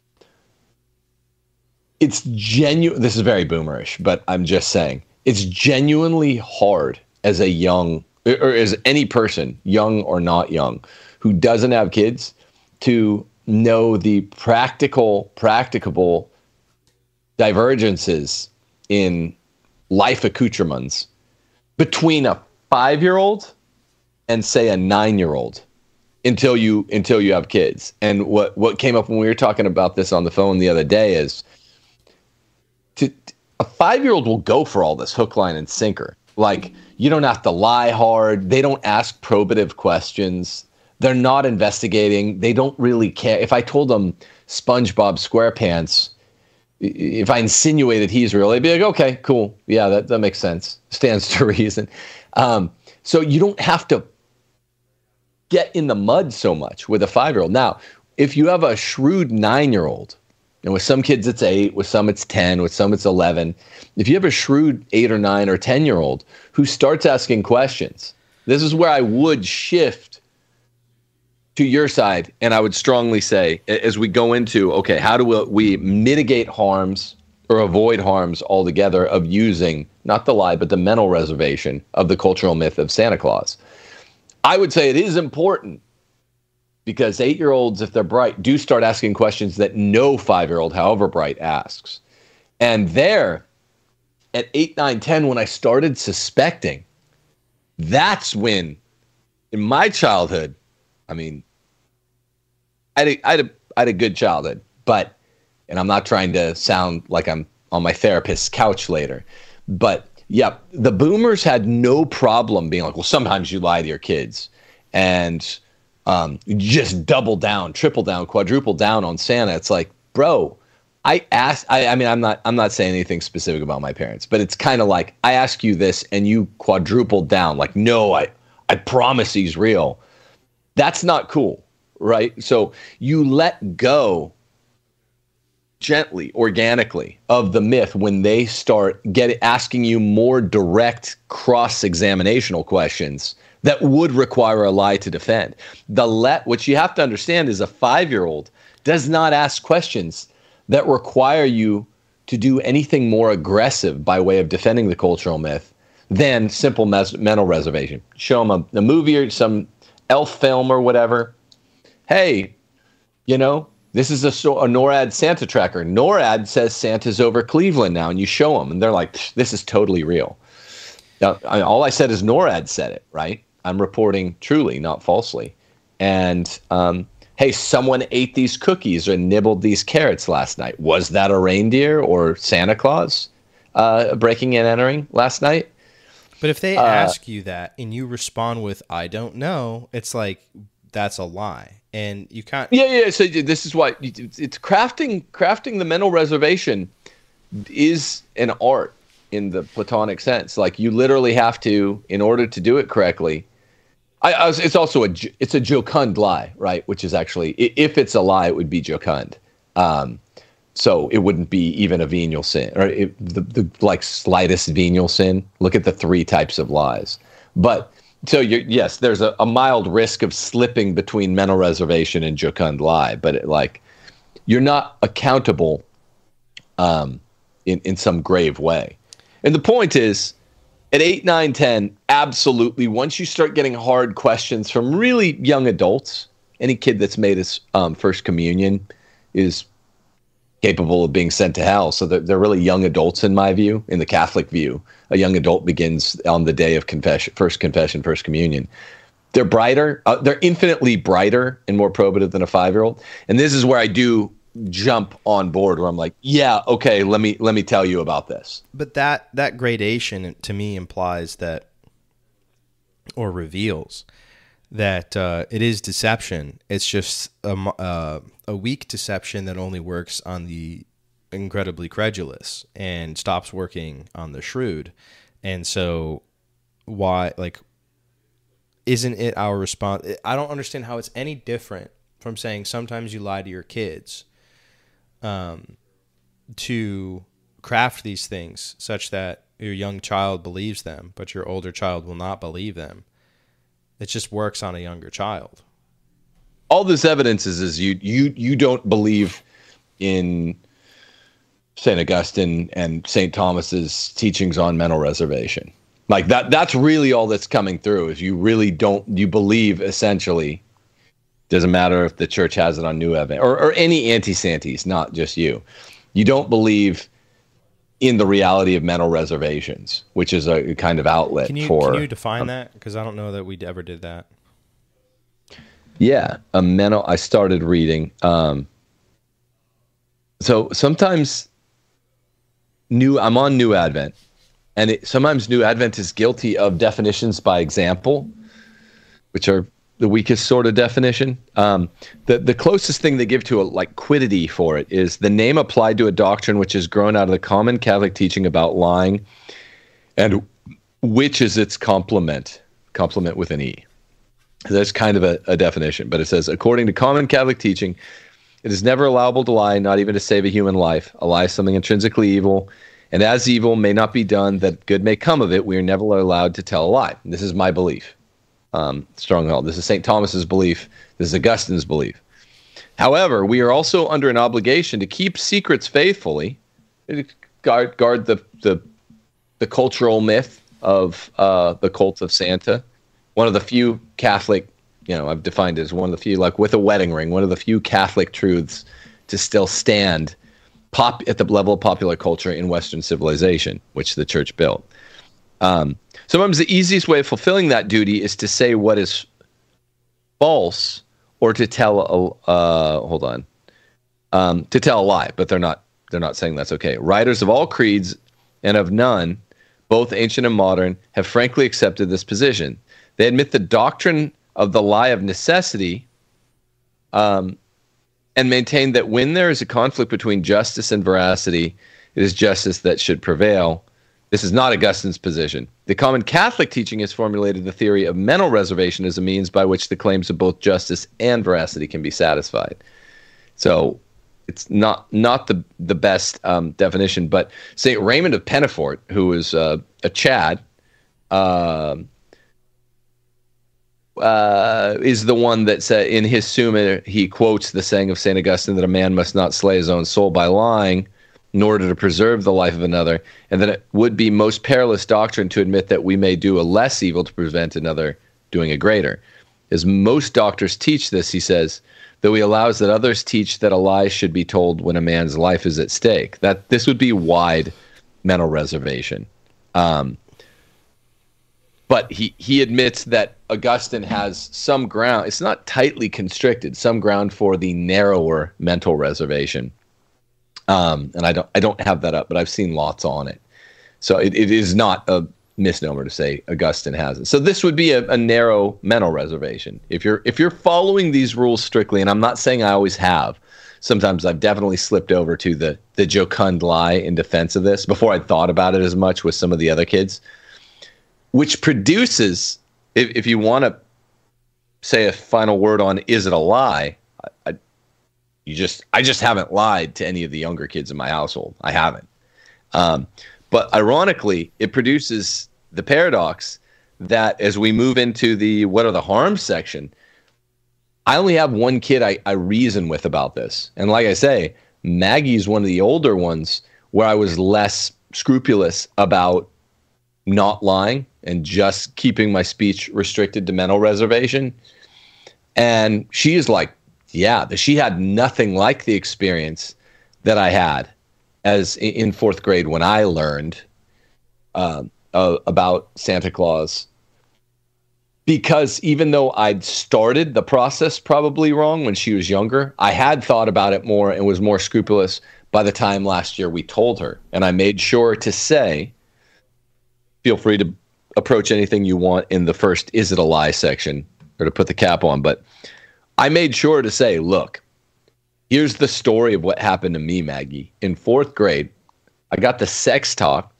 It's genuine. This is very boomerish, but I'm just saying it's genuinely hard as a young, or as any person, young or not young, who doesn't have kids, to know the practical, practicable divergences in life accoutrements between a five-year-old and, say, a nine-year-old. Until you until you have kids. And what, what came up when we were talking about this on the phone the other day is to, a five-year-old will go for all this hook, line, and sinker. Like, you don't have to lie hard. They don't ask probative questions. They're not investigating. They don't really care. If I told them SpongeBob SquarePants, if I insinuated he's real, they'd be like, okay, cool. Yeah, that, that makes sense. Stands to reason. Um, so you don't have to get in the mud so much with a five-year-old. Now, if you have a shrewd nine-year-old, and with some kids it's eight, with some it's ten, with some it's eleven, if you have a shrewd eight or nine or ten-year-old who starts asking questions, this is where I would shift to your side, and I would strongly say, as we go into, okay, how do we mitigate harms or avoid harms altogether of using, not the lie, but the mental reservation of the cultural myth of Santa Claus? I would say it is important because eight-year-olds, if they're bright, do start asking questions that no five-year-old, however bright, asks. And there, at eight, nine, ten, when I started suspecting, that's when, in my childhood, I mean, I had a, I had a, I had a good childhood, but, and I'm not trying to sound like I'm on my therapist's couch later, but yeah, the boomers had no problem being like, well, sometimes you lie to your kids, and um, just double down, triple down, quadruple down on Santa. It's like, bro, I asked, I, I mean, I'm not, I'm not saying anything specific about my parents, but it's kind of like, I ask you this and you quadruple down. Like, no, I, I promise he's real. That's not cool, right? So you let go gently, organically of the myth when they start get asking you more direct cross-examinational questions that would require a lie to defend. The let, what you have to understand is a five-year-old does not ask questions that require you to do anything more aggressive by way of defending the cultural myth than simple mes- mental reservation. Show them a, a movie or some elf film or whatever. Hey, you know, this is a, a NORAD Santa tracker. NORAD says Santa's over Cleveland now, and you show them, and they're like, this is totally real. Now, I, all I said is NORAD said it, right? I'm reporting truly, not falsely. And, um, hey, someone ate these cookies or nibbled these carrots last night. Was that a reindeer or Santa Claus uh, breaking and entering last night? But if they uh, ask you that and you respond with, I don't know, it's like, that's a lie. And you can't. Yeah, yeah. So this is why it's crafting. Crafting the mental reservation is an art in the Platonic sense. Like you literally have to, in order to do it correctly. I, I was, it's also a it's a jocund lie, right? Which is actually, if it's a lie, it would be jocund. Um, so it wouldn't be even a venial sin, or it, the the like slightest venial sin. Look at the three types of lies, but. So you're, yes, there's a, a mild risk of slipping between mental reservation and jocund lie, but it, like you're not accountable um, in in some grave way. And the point is, at eight, nine, ten, absolutely. Once you start getting hard questions from really young adults, any kid that's made his um, first communion is capable of being sent to hell. So they're, they're really young adults in my view, in the Catholic view. A young adult begins on the day of confession, first confession, first communion. They're brighter. Uh, they're infinitely brighter and more probative than a five-year-old. And this is where I do jump on board, where I'm like, yeah, okay, let me let me tell you about this. But that that gradation to me implies that, or reveals that uh, it is deception. It's just a, uh, a weak deception that only works on the incredibly credulous and stops working on the shrewd. And so why, like, isn't it our response? I don't understand how it's any different from saying sometimes you lie to your kids um, to craft these things such that your young child believes them, but your older child will not believe them. It just works on a younger child. All this evidence is, is you you you don't believe in Saint Augustine and Saint Thomas's teachings on mental reservation. Like that that's really all that's coming through, is you really don't, you believe essentially, doesn't matter if the church has it on New Advent or, or any anti-Santis, not just you. You don't believe in the reality of mental reservations, which is a kind of outlet can you, for... Can you define um, that? Because I don't know that we ever did that. Yeah, a mental... I started reading. Um, so sometimes new... I'm on New Advent, and it, sometimes New Advent is guilty of definitions by example, which are the weakest sort of definition. Um, the, the closest thing they give to a like quiddity for it is the name applied to a doctrine which has grown out of the common Catholic teaching about lying, and which is its complement, complement with an E. That's kind of a, a definition, but it says, according to common Catholic teaching, it is never allowable to lie, not even to save a human life. A lie is something intrinsically evil, and as evil may not be done that good may come of it, we are never allowed to tell a lie. And this is my belief. Um, stronghold. This is Saint Thomas's belief. This is Augustine's belief. However, we are also under an obligation to keep secrets faithfully, guard guard the the, the cultural myth of uh, the cult of Santa. One of the few Catholic, you know, I've defined it as one of the few, like with a wedding ring, one of the few Catholic truths to still stand pop at the level of popular culture in Western civilization, which the church built. Um, sometimes the easiest way of fulfilling that duty is to say what is false, or to tell a uh, hold on, um, to tell a lie. But they're not they're not saying that's okay. Writers of all creeds and of none, both ancient and modern, have frankly accepted this position. They admit the doctrine of the lie of necessity, um, and maintain that when there is a conflict between justice and veracity, it is justice that should prevail. This is not Augustine's position. The common Catholic teaching has formulated the theory of mental reservation as a means by which the claims of both justice and veracity can be satisfied. So it's not not the the best um, definition, but Saint Raymond of Pennafort, who was uh, a Chad, uh, uh, is the one that said in his Summa he quotes the saying of Saint Augustine that a man must not slay his own soul by lying in order to preserve the life of another, and that it would be most perilous doctrine to admit that we may do a less evil to prevent another doing a greater. As most doctors teach this, he says, though he allows that others teach that a lie should be told when a man's life is at stake. That this would be wide mental reservation. Um, but he, he admits that Augustine has some ground. It's not tightly constricted, some ground for the narrower mental reservation. Um, and I don't I don't have that up, but I've seen lots on it. So it, it is not a misnomer to say Augustine has it. So this would be a, a narrow mental reservation. If you're if you're following these rules strictly, and I'm not saying I always have, sometimes I've definitely slipped over to the the jocund lie in defense of this before I'd thought about it as much with some of the other kids, which produces, if, if you want to say a final word on is it a lie, I, I, you just I just haven't lied to any of the younger kids in my household. I haven't. Um, but ironically, it produces the paradox that as we move into the what are the harms section, I only have one kid I, I reason with about this. And like I say, Maggie's one of the older ones where I was less scrupulous about not lying and just keeping my speech restricted to mental reservation. And she is like, yeah, she had nothing like the experience that I had as in fourth grade when I learned uh, uh, about Santa Claus. Because even though I'd started the process probably wrong when she was younger, I had thought about it more and was more scrupulous by the time last year we told her. And I made sure to say, feel free to approach anything you want in the first is it a lie section, or to put the cap on. But I made sure to say, look, here's the story of what happened to me, Maggie. In fourth grade, I got the sex talk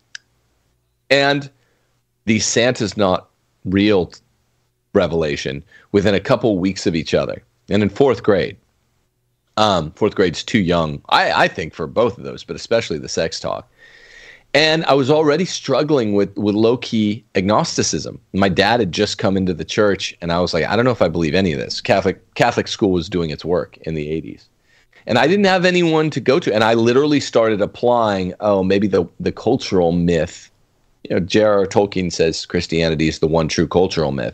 and the Santa's not real revelation within a couple weeks of each other. And in fourth grade, um, fourth grade's too young, I, I think, for both of those, but especially the sex talk. And I was already struggling with, with low-key agnosticism. My dad had just come into the church, and I was like, I don't know if I believe any of this. Catholic Catholic school was doing its work in the eighties. And I didn't have anyone to go to. And I literally started applying, oh, maybe the, the cultural myth. You know, J R R Tolkien says Christianity is the one true cultural myth.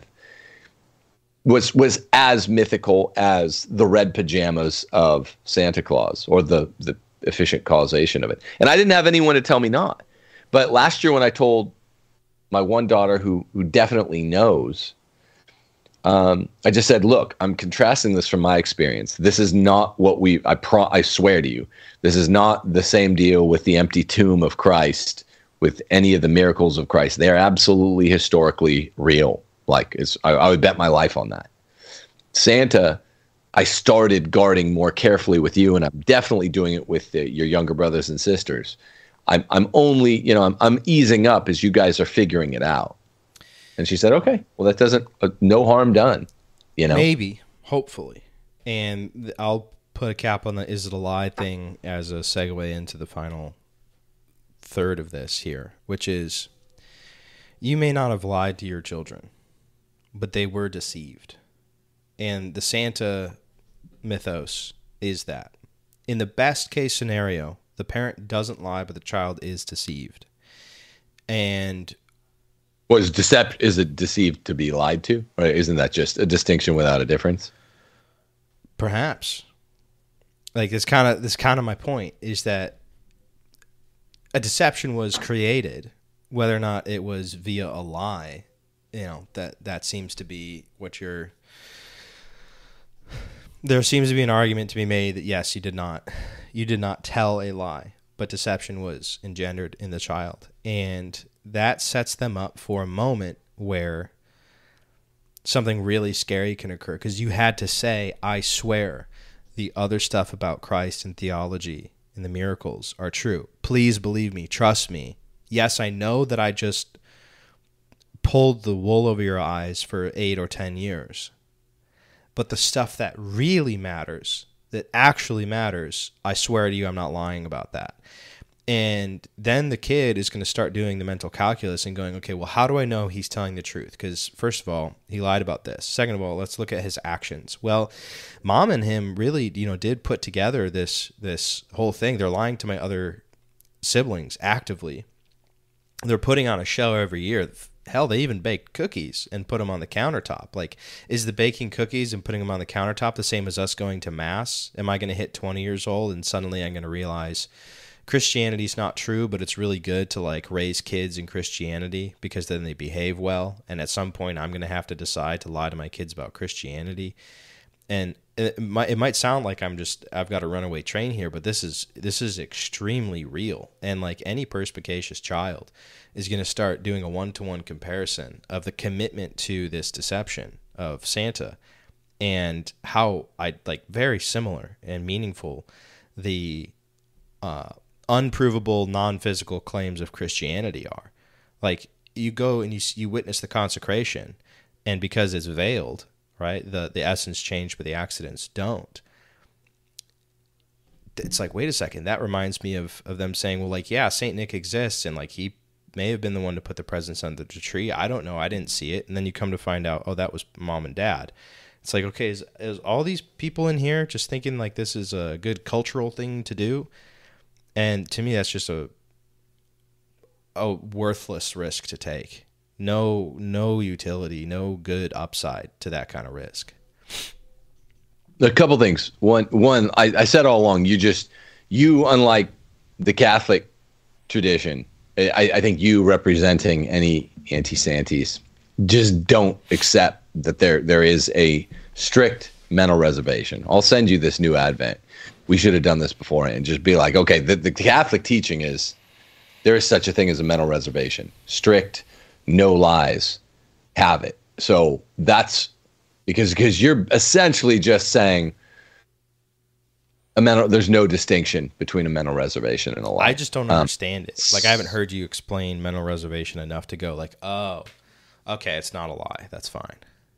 Was was as mythical as the red pajamas of Santa Claus, or the, the efficient causation of it. And I didn't have anyone to tell me not. But last year when I told my one daughter who who definitely knows, um, I just said, look, I'm contrasting this from my experience. This is not what we, I pro, I swear to you, this is not the same deal with the empty tomb of Christ, with any of the miracles of Christ. They're absolutely historically real. Like, it's, I, I would bet my life on that. Santa, I started guarding more carefully with you, and I'm definitely doing it with the, your younger brothers and sisters. I'm I'm only, you know, I'm I'm easing up as you guys are figuring it out. And she said, okay, well, that doesn't, uh, no harm done, you know? Maybe, hopefully. And th- I'll put a cap on the is it a lie thing as a segue into the final third of this here, which is you may not have lied to your children, but they were deceived. And the Santa mythos is that. In the best case scenario, the parent doesn't lie, but the child is deceived. And was decept is it deceived to be lied to? Or isn't that just a distinction without a difference? Perhaps. Like this kind of this kind of my point is that a deception was created, whether or not it was via a lie. You know, that that seems to be what you're. There seems to be an argument to be made that yes, you did not, you did not tell a lie, but deception was engendered in the child, and that sets them up for a moment where something really scary can occur because you had to say, "I swear, the other stuff about Christ and theology and the miracles are true. Please believe me, trust me. Yes, I know that I just pulled the wool over your eyes for eight or ten years." But the stuff that really matters that actually matters, I swear to you, I'm not lying about that. And then the kid is going to start doing the mental calculus and going, okay, well, how do I know he's telling the truth? Because first of all, he lied about this. Second of all, let's look at his actions. Well, mom and him really, you know, did put together this this whole thing. They're lying to my other siblings actively. They're putting on a show every year. Hell, they even baked cookies and put them on the countertop. Like, is the baking cookies and putting them on the countertop the same as us going to mass? Am I going to hit twenty years old and suddenly I'm going to realize Christianity's not true, but it's really good to like raise kids in Christianity because then they behave well. And at some point I'm going to have to decide to lie to my kids about Christianity. And it might, it might sound like I'm just, I've got a runaway train here, but this is, this is extremely real. And like any perspicacious child is going to start doing a one-to-one comparison of the commitment to this deception of Santa and how I like very similar and meaningful the, uh, unprovable non-physical claims of Christianity are. Like, you go and you you witness the consecration, and because it's veiled, right, the the essence changed, but the accidents don't. It's like, wait a second, that reminds me of of them saying, well, like, yeah, Saint Nick exists, and like he may have been the one to put the presents under the tree. I don't know, I didn't see it. And then you come to find out, oh, that was mom and dad. It's like, okay, is, is all these people in here just thinking like this is a good cultural thing to do? And to me, that's just a a worthless risk to take. No, no utility, no good upside to that kind of risk. A couple things. One, one, I, I said all along, you just, you, unlike the Catholic tradition, I, I think you representing any anti-Santis just don't accept that there there is a strict mental reservation. I'll send you this new Advent. We should have done this beforehand. Just be like, okay, the, the Catholic teaching is there is such a thing as a mental reservation. Strict, no lies, have it. So that's because because you're essentially just saying a mental. There's no distinction between a mental reservation and a lie. I just don't um, understand it. Like, I haven't heard you explain mental reservation enough to go like, oh, okay, it's not a lie. That's fine.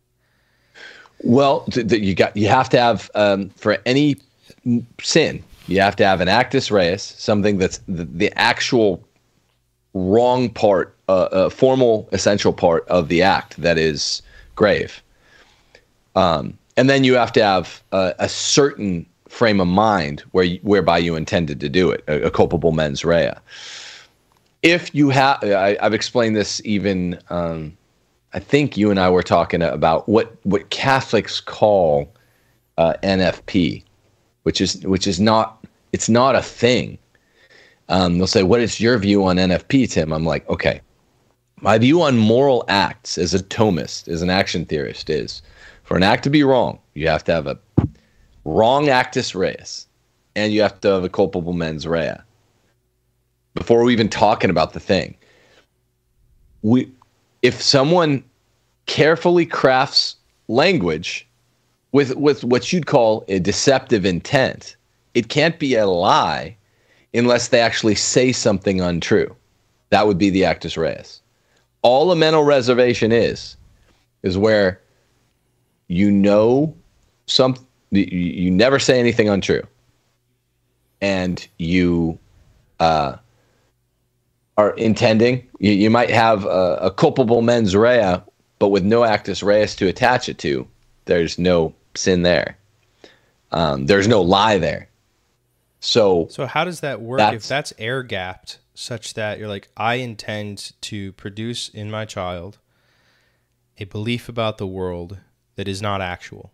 Well, th- th- you got you have to have um, for any sin, you have to have an actus reus, something that's the, the actual wrong part, uh, uh, formal, essential part of the act that is grave. Um, and then you have to have a, a certain frame of mind where you, whereby you intended to do it, a, a culpable mens rea. If you have, I've explained this even, um, I think you and I were talking about what, what Catholics call uh, N F P. Which is which is not it's not a thing. Um, they'll say, "What is your view on N F P, Tim?" I'm like, okay, my view on moral acts as a Thomist, as an action theorist, is for an act to be wrong, you have to have a wrong actus reus, and you have to have a culpable mens rea. Before we're even talking about the thing, we if someone carefully crafts language with with what you'd call a deceptive intent, it can't be a lie unless they actually say something untrue. That would be the actus reus. All a mental reservation is, is where you know some, you, you never say anything untrue, and you uh, are intending, you, you might have a, a culpable mens rea, but with no actus reus to attach it to, there's no sin there. Um, there's no lie there. So, so how does that work that's, if that's air gapped such that you're like, I intend to produce in my child a belief about the world that is not actual,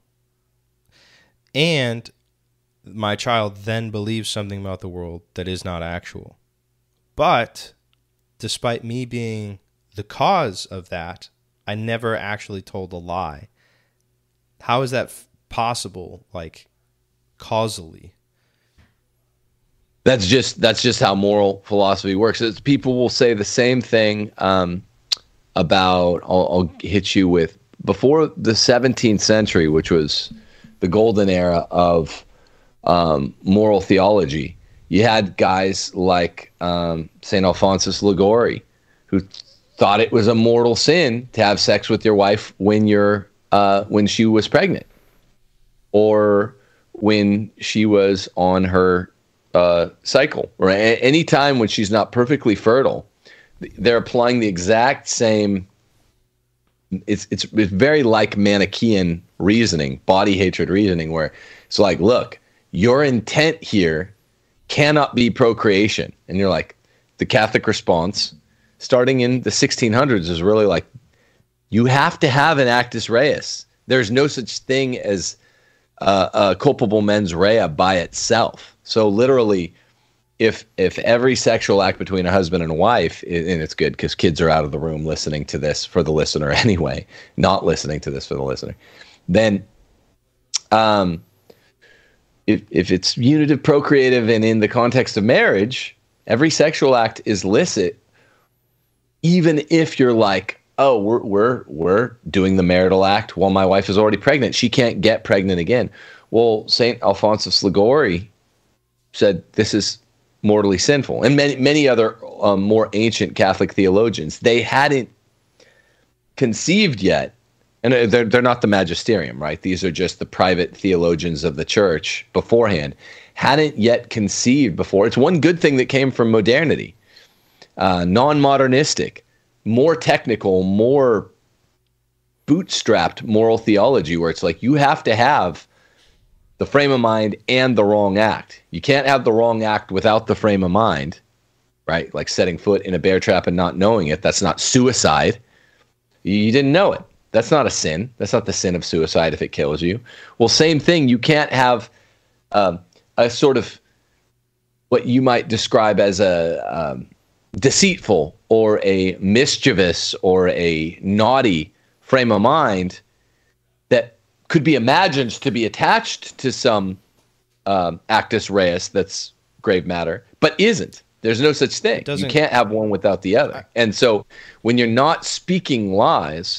and my child then believes something about the world that is not actual, but despite me being the cause of that, I never actually told a lie. How is that f- possible, like, causally? That's just that's just how moral philosophy works. It's, people will say the same thing um, about, I'll, I'll hit you with, before the seventeenth century, which was the golden era of um, moral theology, you had guys like um, Saint Alphonsus Liguori, who thought it was a mortal sin to have sex with your wife when you're uh, when she was pregnant, or when she was on her uh, cycle, or a- any time when she's not perfectly fertile. They're applying the exact same. It's it's it's very like Manichaean reasoning, body hatred reasoning, where it's like, look, your intent here cannot be procreation, and you're like, the Catholic response, starting in the sixteen hundreds, is really like, you have to have an actus reus. There's no such thing as uh, a culpable mens rea by itself. So literally, if if every sexual act between a husband and a wife, and it's good because kids are out of the room listening to this for the listener anyway, not listening to this for the listener, then um, if if it's unitive, procreative, and in the context of marriage, every sexual act is licit, even if you're like, oh, we're we're we're doing the marital act while my wife is already pregnant. She can't get pregnant again. Well, Saint Alphonsus Liguori said this is mortally sinful, and many many other um, more ancient Catholic theologians. They hadn't conceived yet, and they're they're not the magisterium, right? These are just the private theologians of the church beforehand. Hadn't yet conceived before. It's one good thing that came from modernity, uh, non-modernistic, more technical, more bootstrapped moral theology, where it's like you have to have the frame of mind and the wrong act. You can't have the wrong act without the frame of mind, right? Like setting foot in a bear trap and not knowing it. That's not suicide. You didn't know it. That's not a sin. That's not the sin of suicide if it kills you. Well, same thing. You can't have um, a sort of what you might describe as a um, deceitful or a mischievous or a naughty frame of mind that could be imagined to be attached to some um, actus reus that's grave matter, but isn't. There's no such thing. You can't have one without the other. And so when you're not speaking lies,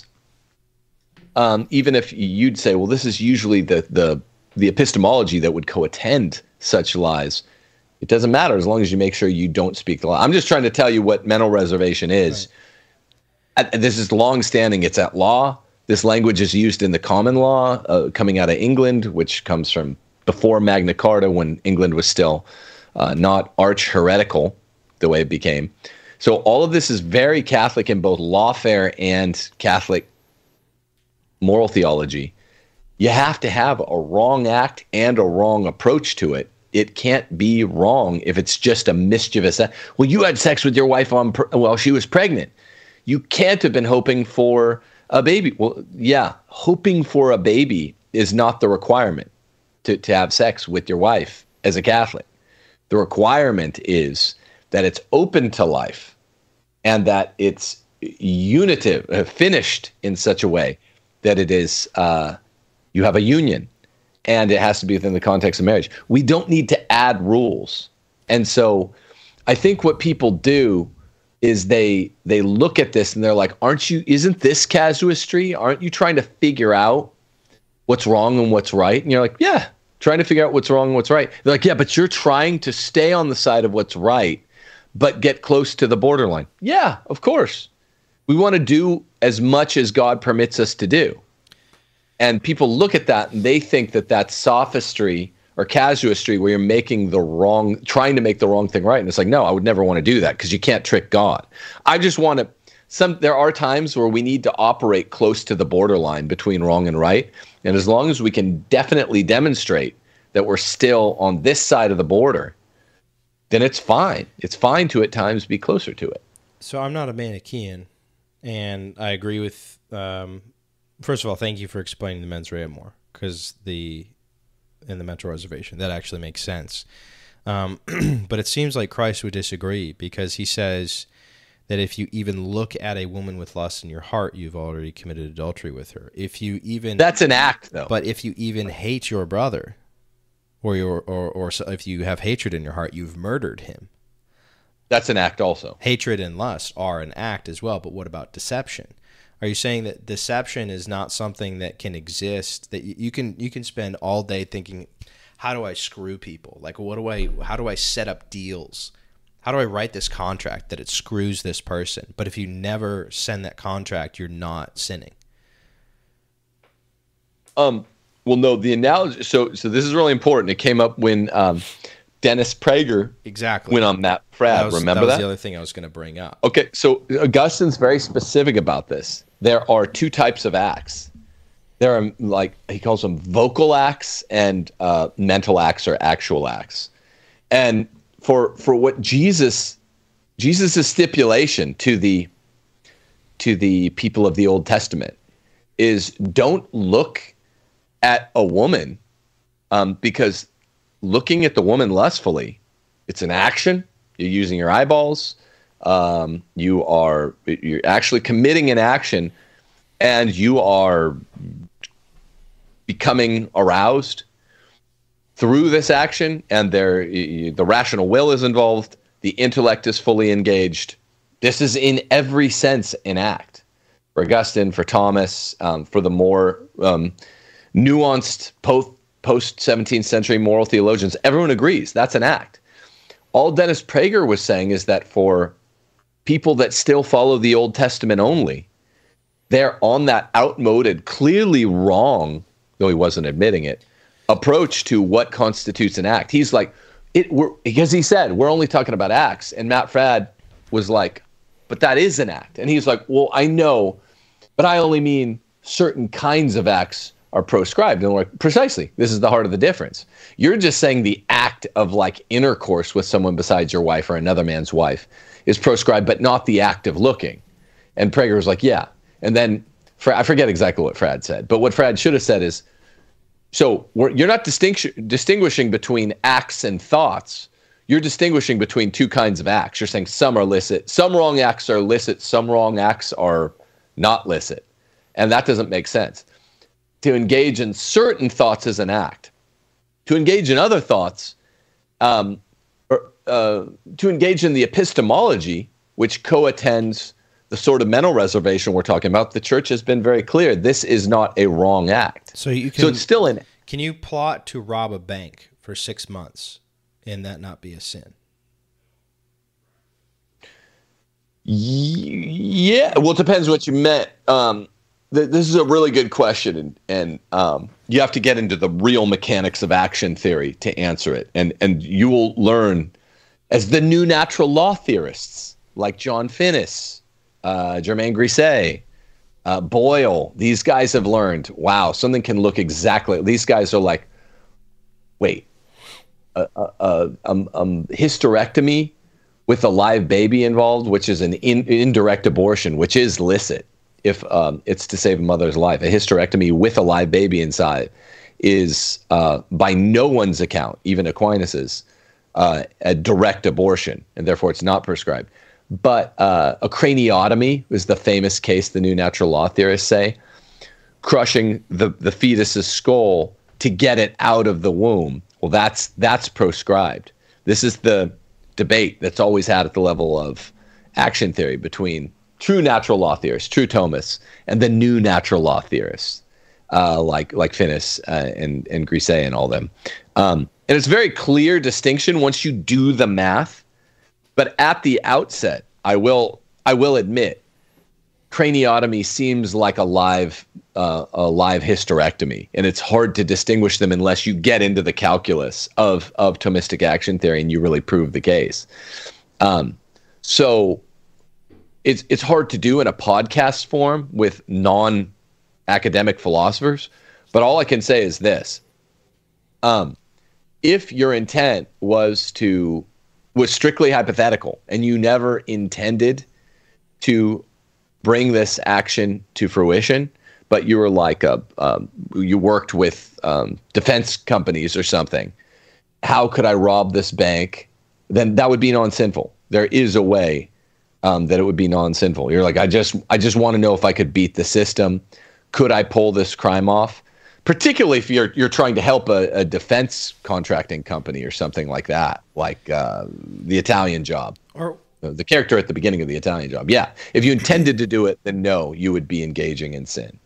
um, even if you'd say, well, this is usually the, the, the epistemology that would co-attend such lies, it doesn't matter as long as you make sure you don't speak the lie. I'm just trying to tell you what mental reservation is. Right. This is long-standing. It's at law. This language is used in the common law uh, coming out of England, which comes from before Magna Carta, when England was still uh, not arch heretical the way it became. So all of this is very Catholic in both lawfare and Catholic moral theology. You have to have a wrong act and a wrong approach to it. It can't be wrong if it's just a mischievous act. Well, you had sex with your wife on pre- while she was pregnant. You can't have been hoping for a baby. Well, yeah, hoping for a baby is not the requirement to, to have sex with your wife as a Catholic. The requirement is that it's open to life and that it's unitive, uh, finished in such a way that it is, uh, you have a union, and it has to be within the context of marriage. We don't need to add rules. And so I think what people do is they they look at this and they're like, aren't you, isn't this casuistry? Aren't you trying to figure out what's wrong and what's right? And you're like, yeah, trying to figure out what's wrong and what's right. They're like, yeah, but you're trying to stay on the side of what's right, but get close to the borderline. Yeah, of course. We want to do as much as God permits us to do. And people look at that and they think that that's sophistry or casuistry, where you're making the wrong, trying to make the wrong thing right. And it's like, no, I would never want to do that because you can't trick God. I just want to, some, there are times where we need to operate close to the borderline between wrong and right. And as long as we can definitely demonstrate that we're still on this side of the border, then it's fine. It's fine to at times be closer to it. So I'm not a Manichaean, and I agree with, um, first of all, thank you for explaining the mens rea more, because the, in the mental reservation, that actually makes sense. Um, but it seems like Christ would disagree, because he says that if you even look at a woman with lust in your heart, you've already committed adultery with her. If you even, that's an act, though. But if you even hate your brother, or your, or, or if you have hatred in your heart, you've murdered him. That's an act also. Hatred and lust are an act as well, but what about deception? Are you saying that deception is not something that can exist, that you can you can spend all day thinking, how do I screw people? Like, what do I, how do I set up deals? How do I write this contract that it screws this person? But if you never send that contract, you're not sinning. Um, Well, no, the analogy. So, so this is really important. It came up when um, Dennis Prager exactly went on Matt Fradd. That was, Remember that was that? the other thing I was going to bring up. Okay, so Augustine's very specific about this. There are two types of acts. There are, like, he calls them vocal acts and uh, mental acts or actual acts. And for for what Jesus, Jesus's stipulation to the to the people of the Old Testament is don't look at a woman um, because looking at the woman lustfully, it's an action. You're using your eyeballs. Um, you are you're actually committing an action, and you are becoming aroused through this action. And there, the rational will is involved. The intellect is fully engaged. This is in every sense an act. For Augustine, for Thomas, um, for the more um, nuanced post post seventeenth century moral theologians, everyone agrees that's an act. All Dennis Prager was saying is that for people that still follow the Old Testament only, they're on that outmoded, clearly wrong, though he wasn't admitting it, approach to what constitutes an act. He's like, it we're, because he said, we're only talking about acts. And Matt Fradd was like, but that is an act. And he's like, well, I know, but I only mean certain kinds of acts are proscribed. And we're like, precisely, this is the heart of the difference. You're just saying the act of like intercourse with someone besides your wife or another man's wife is proscribed, but not the act of looking. And Prager was like, yeah. And then I forget exactly what Fradd said, but what Fradd should have said is, so we're, you're not distinction, distinguishing between acts and thoughts. You're distinguishing between two kinds of acts. You're saying some are licit, some wrong acts are licit, some wrong acts are not licit. And that doesn't make sense. To engage in certain thoughts is an act. To engage in other thoughts, um, or, uh, to engage in the epistemology, which co-attends the sort of mental reservation we're talking about, the church has been very clear. This is not a wrong act. So you can, so it's still an. Can you plot to rob a bank for six months and that not be a sin? Yeah, well, it depends what you meant. Um, th- this is a really good question, and, and um, you have to get into the real mechanics of action theory to answer it. And and you will learn, as the new natural law theorists like John Finnis, uh, Germain Grisset, uh, Boyle, these guys have learned, wow, something can look exactly. These guys are like, wait, a, a, a um, um, hysterectomy with a live baby involved, which is an in, indirect abortion, which is licit if um, it's to save a mother's life. A hysterectomy with a live baby inside is, uh, by no one's account, even Aquinas's, uh, a direct abortion, and therefore it's not prescribed. But uh, a craniotomy is the famous case the new natural law theorists say, crushing the, the fetus's skull to get it out of the womb. Well, that's that's proscribed. This is the debate that's always had at the level of action theory between true natural law theorists, true Thomists, and the new natural law theorists, uh, like like Finnis uh, and and Grisset and all them. Um, and it's a very clear distinction once you do the math. But at the outset, I will I will admit, craniotomy seems like a live uh, a live hysterectomy, and it's hard to distinguish them unless you get into the calculus of of Thomistic action theory and you really prove the case. Um, so it's it's hard to do in a podcast form with non-academic philosophers. But all I can say is this: um, if your intent was to was strictly hypothetical, and you never intended to bring this action to fruition, but you were like a um, you worked with um, defense companies or something. How could I rob this bank? Then that would be non-sinful. There is a way um, that it would be non-sinful. You're like, I just I just want to know if I could beat the system. Could I pull this crime off? Particularly if you're you're trying to help a, a defense contracting company or something like that, like uh, the Italian Job, or the character at the beginning of the Italian Job. Yeah, if you intended to do it, then no, you would be engaging in sin.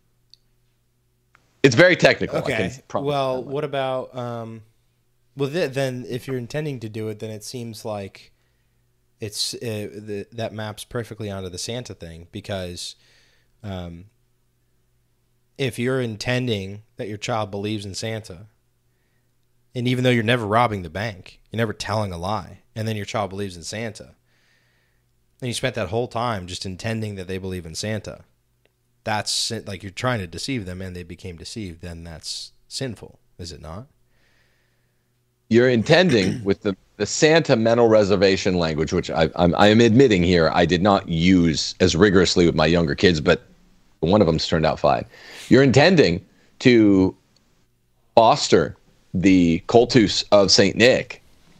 It's very technical. Okay. Well, what about um, well th- then if you're intending to do it, then it seems like it's uh, the, that maps perfectly onto the Santa thing, because um, if you're intending that your child believes in Santa, and even though you're never robbing the bank, you're never telling a lie, and then your child believes in Santa, and you spent that whole time just intending that they believe in Santa, that's like you're trying to deceive them and they became deceived, then that's sinful, is it not? You're intending with the, the Santa mental reservation language, which I, I'm, I am admitting here I did not use as rigorously with my younger kids, but one of them's turned out fine. You're intending to foster the cultus of Saint Nick,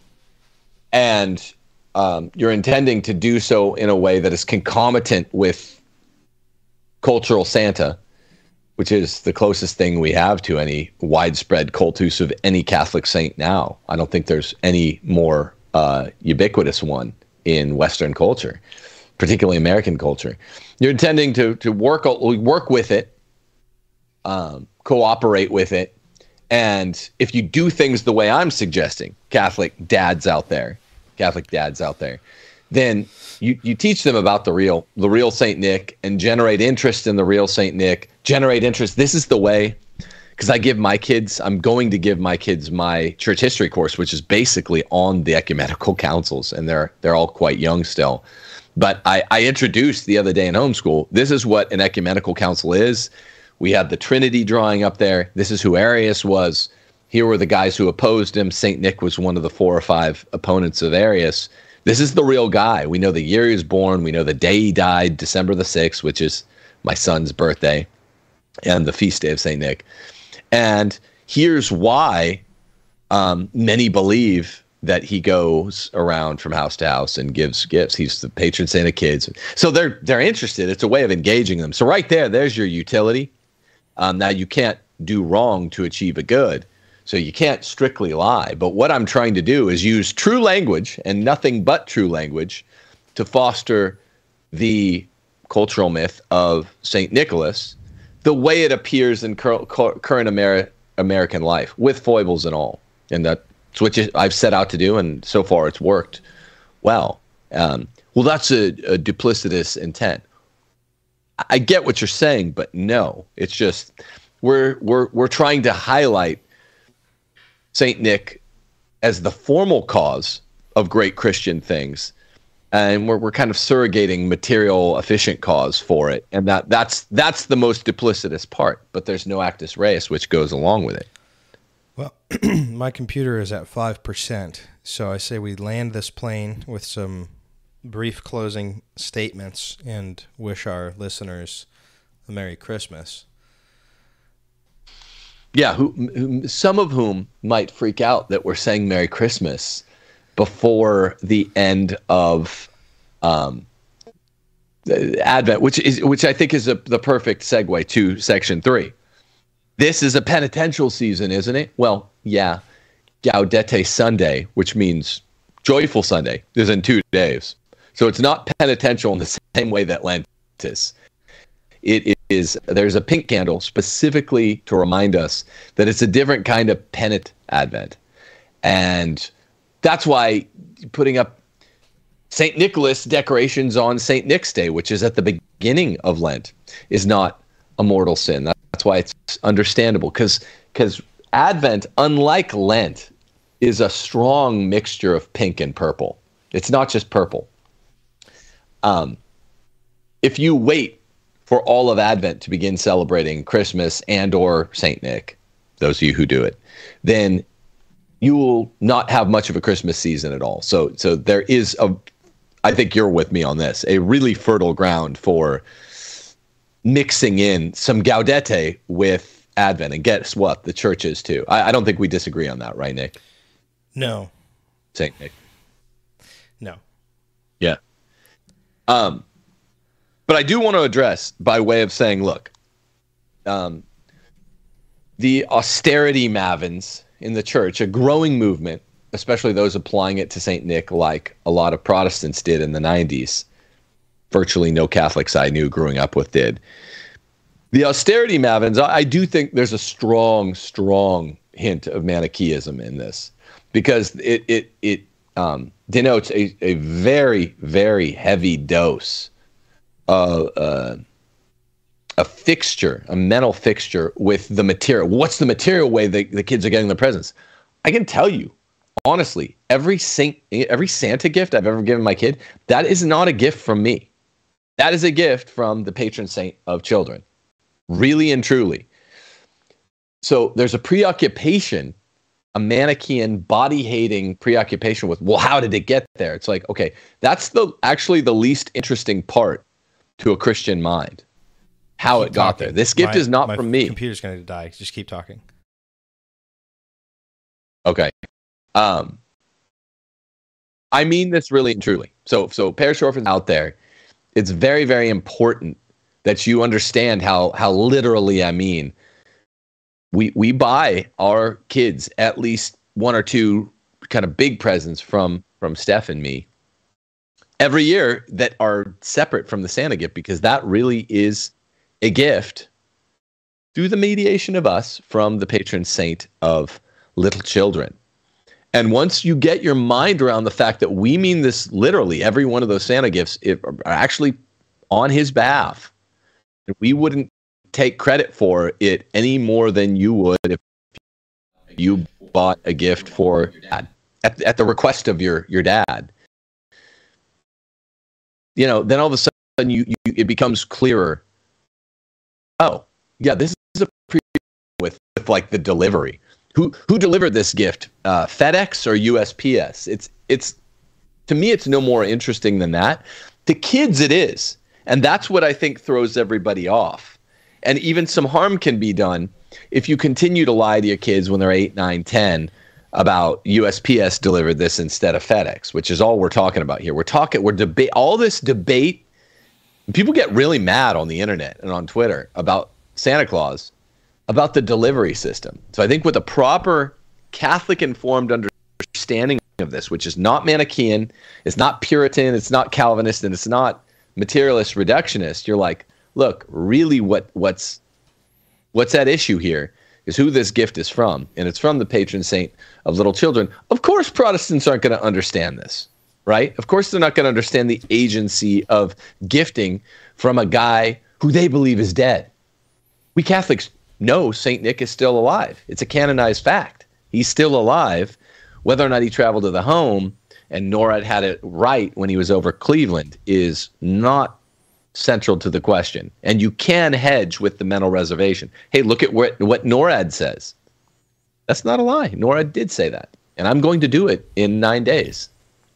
and um, you're intending to do so in a way that is concomitant with cultural Santa, which is the closest thing we have to any widespread cultus of any Catholic saint now. I don't think there's any more uh, ubiquitous one in Western culture, particularly American culture. You're intending to to work work with it, um, cooperate with it, and if you do things the way I'm suggesting, Catholic dads out there, Catholic dads out there, then you, you teach them about the real the real Saint Nick and generate interest in the real Saint Nick. Generate interest. This is the way, because I give my kids, I'm going to give my kids my church history course, which is basically on the ecumenical councils, and they're they're all quite young still. But I, I introduced the other day in homeschool, this is what an ecumenical council is. We had the Trinity drawing up there. This is who Arius was. Here were the guys who opposed him. Saint Nick was one of the four or five opponents of Arius. This is the real guy. We know the year he was born. We know the day he died, December the sixth, which is my son's birthday, and the feast day of Saint Nick. And here's why um, many believe that he goes around from house to house and gives gifts. He's the patron saint of kids. So they're they're interested. It's a way of engaging them. So right there, there's your utility. Um, now, you can't do wrong to achieve a good. So you can't strictly lie. But what I'm trying to do is use true language and nothing but true language to foster the cultural myth of Saint Nicholas the way it appears in cur- cur- current Ameri- American life, with foibles and all. And that's what I've set out to do, and so far it's worked well. Um, well, that's a, a duplicitous intent. I get what you're saying, but no, it's just we're we're we're trying to highlight Saint Nick as the formal cause of great Christian things, and we're we're kind of surrogating material efficient cause for it, and that that's that's the most duplicitous part. But there's no actus reus which goes along with it. Well, my computer is at five percent, so I say we land this plane with some brief closing statements and wish our listeners a Merry Christmas. Yeah, who, who, some of whom might freak out that we're saying Merry Christmas before the end of um, Advent, which is which I think is a, the perfect segue to section three. This is a penitential season, isn't it? Well, yeah. Gaudete Sunday, which means joyful Sunday, is in two days. So it's not penitential in the same way that Lent is. It is, there's a pink candle specifically to remind us that it's a different kind of penitent Advent. And that's why putting up Saint Nicholas decorations on Saint Nick's Day, which is at the beginning of Lent, is not a mortal sin. That's why it's understandable, because because Advent, unlike Lent, is a strong mixture of pink and purple. It's not just purple. Um, if you wait for all of Advent to begin celebrating Christmas and or Saint Nick, those of you who do it, then you will not have much of a Christmas season at all. So so there is a, I think you're with me on this, a really fertile ground for mixing in some Gaudete with Advent. And guess what? The church is too. I, I don't think we disagree on that, right, Nick? No. Saint Nick. No. Yeah. Um, but I do want to address, by way of saying, look, um, the austerity mavens in the church, a growing movement, especially those applying it to Saint Nick, like a lot of Protestants did in the nineties. Virtually no Catholics I knew growing up with did. The austerity mavens, I, I do think there's a strong, strong hint of Manichaeism in this, because it it it um, denotes a, a very, very heavy dose of, uh, a fixture, a mental fixture with the material. What's the material way the, the kids are getting their presents? I can tell you, honestly, every Saint, every Santa gift I've ever given my kid, that is not a gift from me. That is a gift from the patron saint of children, really and truly. So there's a preoccupation, a Manichaean, body-hating preoccupation with, well, how did it get there? It's like, okay, that's the actually the least interesting part to a Christian mind, how Keep it got talking. there. This gift my, is not my from me. Computer's going to die. Just keep talking. Okay. Um, I mean this really and truly. So, so parish orphans out there, it's very, very important that you understand how how literally I mean. We we buy our kids at least one or two kind of big presents from from Steph and me every year that are separate from the Santa gift, because that really is a gift through the mediation of us from the patron saint of little children. And once you get your mind around the fact that we mean this literally, every one of those Santa gifts are actually on his behalf, we wouldn't take credit for it any more than you would if you bought a gift for your dad at, at the request of your, your dad. You know, then all of a sudden you, you it becomes clearer. Oh, yeah, this is a pre with, with like the delivery. Who who delivered this gift? Uh, FedEx or U S P S? It's it's to me, it's no more interesting than that. To kids, it is, and that's what I think throws everybody off. And even some harm can be done if you continue to lie to your kids when they're eight, nine, ten about U S P S delivered this instead of FedEx, which is all we're talking about here. We're talking, we're debate all this debate. People get really mad on the internet and on Twitter about Santa Claus, about the delivery system. So I think with a proper Catholic informed understanding of this, which is not Manichaean, it's not Puritan, it's not Calvinist, and it's not materialist reductionist, you're like, look, really what what's what's at issue here is who this gift is from, and it's from the patron saint of little children. Of course, Protestants aren't going to understand this, right? Of course, they're not going to understand the agency of gifting from a guy who they believe is dead. We Catholics know Saint Nick is still alive. It's a canonized fact. He's still alive. Whether or not he traveled to the home and NORAD had it right when he was over Cleveland is not central to the question. And you can hedge with the mental reservation. Hey, look at what, what NORAD says. That's not a lie. NORAD did say that. And I'm going to do it in nine days.